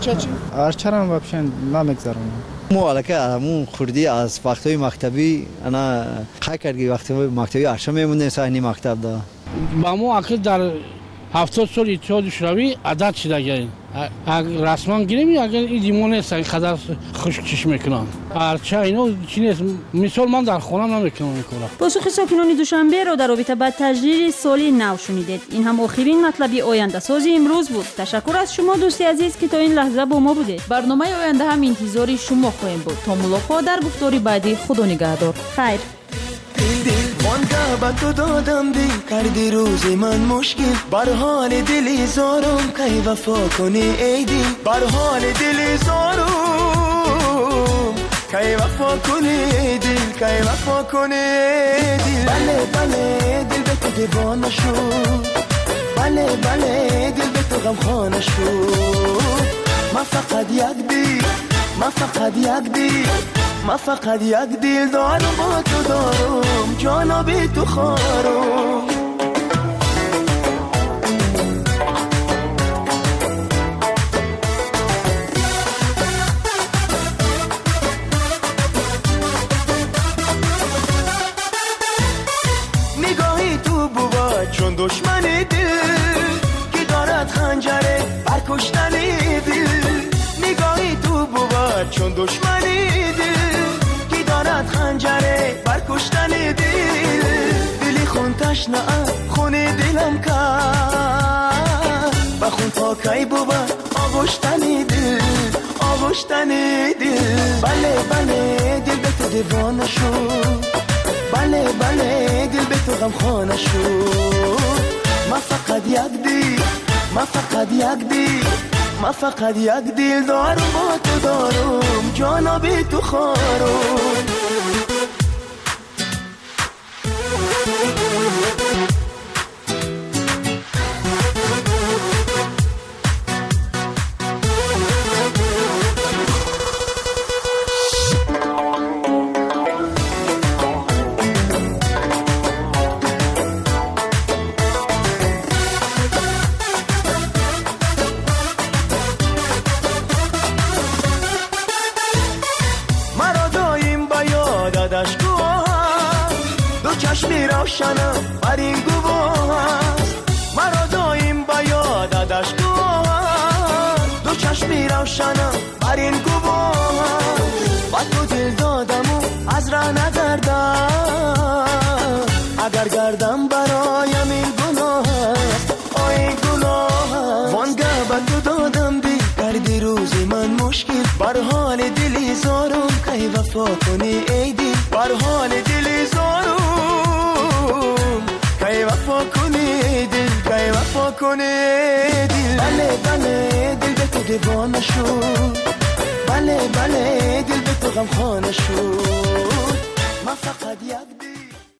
Speaker 16: ارچرم вообще نمیگذرونم.
Speaker 17: مو علاقه همون خوردی از وقتهای مکتبی انا خیلی کردی وقتهای مکتبی ارشم میمونده سحنی مکتب دا
Speaker 18: با مو عقل در 70 سال اتحاد شوروی عادت شده گردیم. اگر رسما گیریم اگر این دیمون نیست اینقدر خوشکش میکنن ارچه اینو چی نیست. مثال من در خونم نمیکنم این کارا.
Speaker 4: پاسخ ساکنان دوشنبه را در رابطه با تجلیل سال نو شنیدید. این هم آخرین مطلبی آینده سازی امروز بود. تشکر از شما دوستی عزیز که تا این لحظه با ما بودید.
Speaker 22: برنامه آینده هم انتظاری شما خواهیم بود. تا ملاقات در گفتاری بعدی. خدا نگهدار.
Speaker 4: خیر.
Speaker 25: با تو دادم دی کردی روزی من مشکل بر حال دلی زارم کی وفا کنی ای دی بر حال دلی زارم کی وفا کنی ای دل کی وفا کنی ای دل بله بله دل به تو دیوانه شد بله بله دل به تو غمخانه شد ما فقط یک دی ما فقط یک دی ما فقط یک دل دارم با تو دارم جانا بی تو خارم نگاهی تو بوا چون دشمنی دل که دارد خنجره بر کشتنی دل نگاهی تو بوا چون دشمنی دل خنجره بر کشتن دی تشنه خون دلم کرد بخون تا کی بود آغشتنی دل آغشتنی دل بله بله دل به تو دیوانه شد بله بله دل به تو غمخانه شد ما فقط یک دل ما فقط یک دل ما فقط یک دل دارم با تو دارم جانا بی تو خارم چشمی روشنم بر این گواه مرا دایم با یادش گواه دو چشمی روشنم بر این گواه با تو دل دادم و از راه نگردم اگر گردم برایم این گناه است این گناه وانگه با تو دادم دی کردی روزی من مشکل بر حال دلی زارم که وفا کنی ای دل بر حال دلی زارم کی وفا کنی دل کی وفا کنی دل بله بله دل به تو دیوانه شد بله بله دل به تو غمخانه شد ما فقط یک دل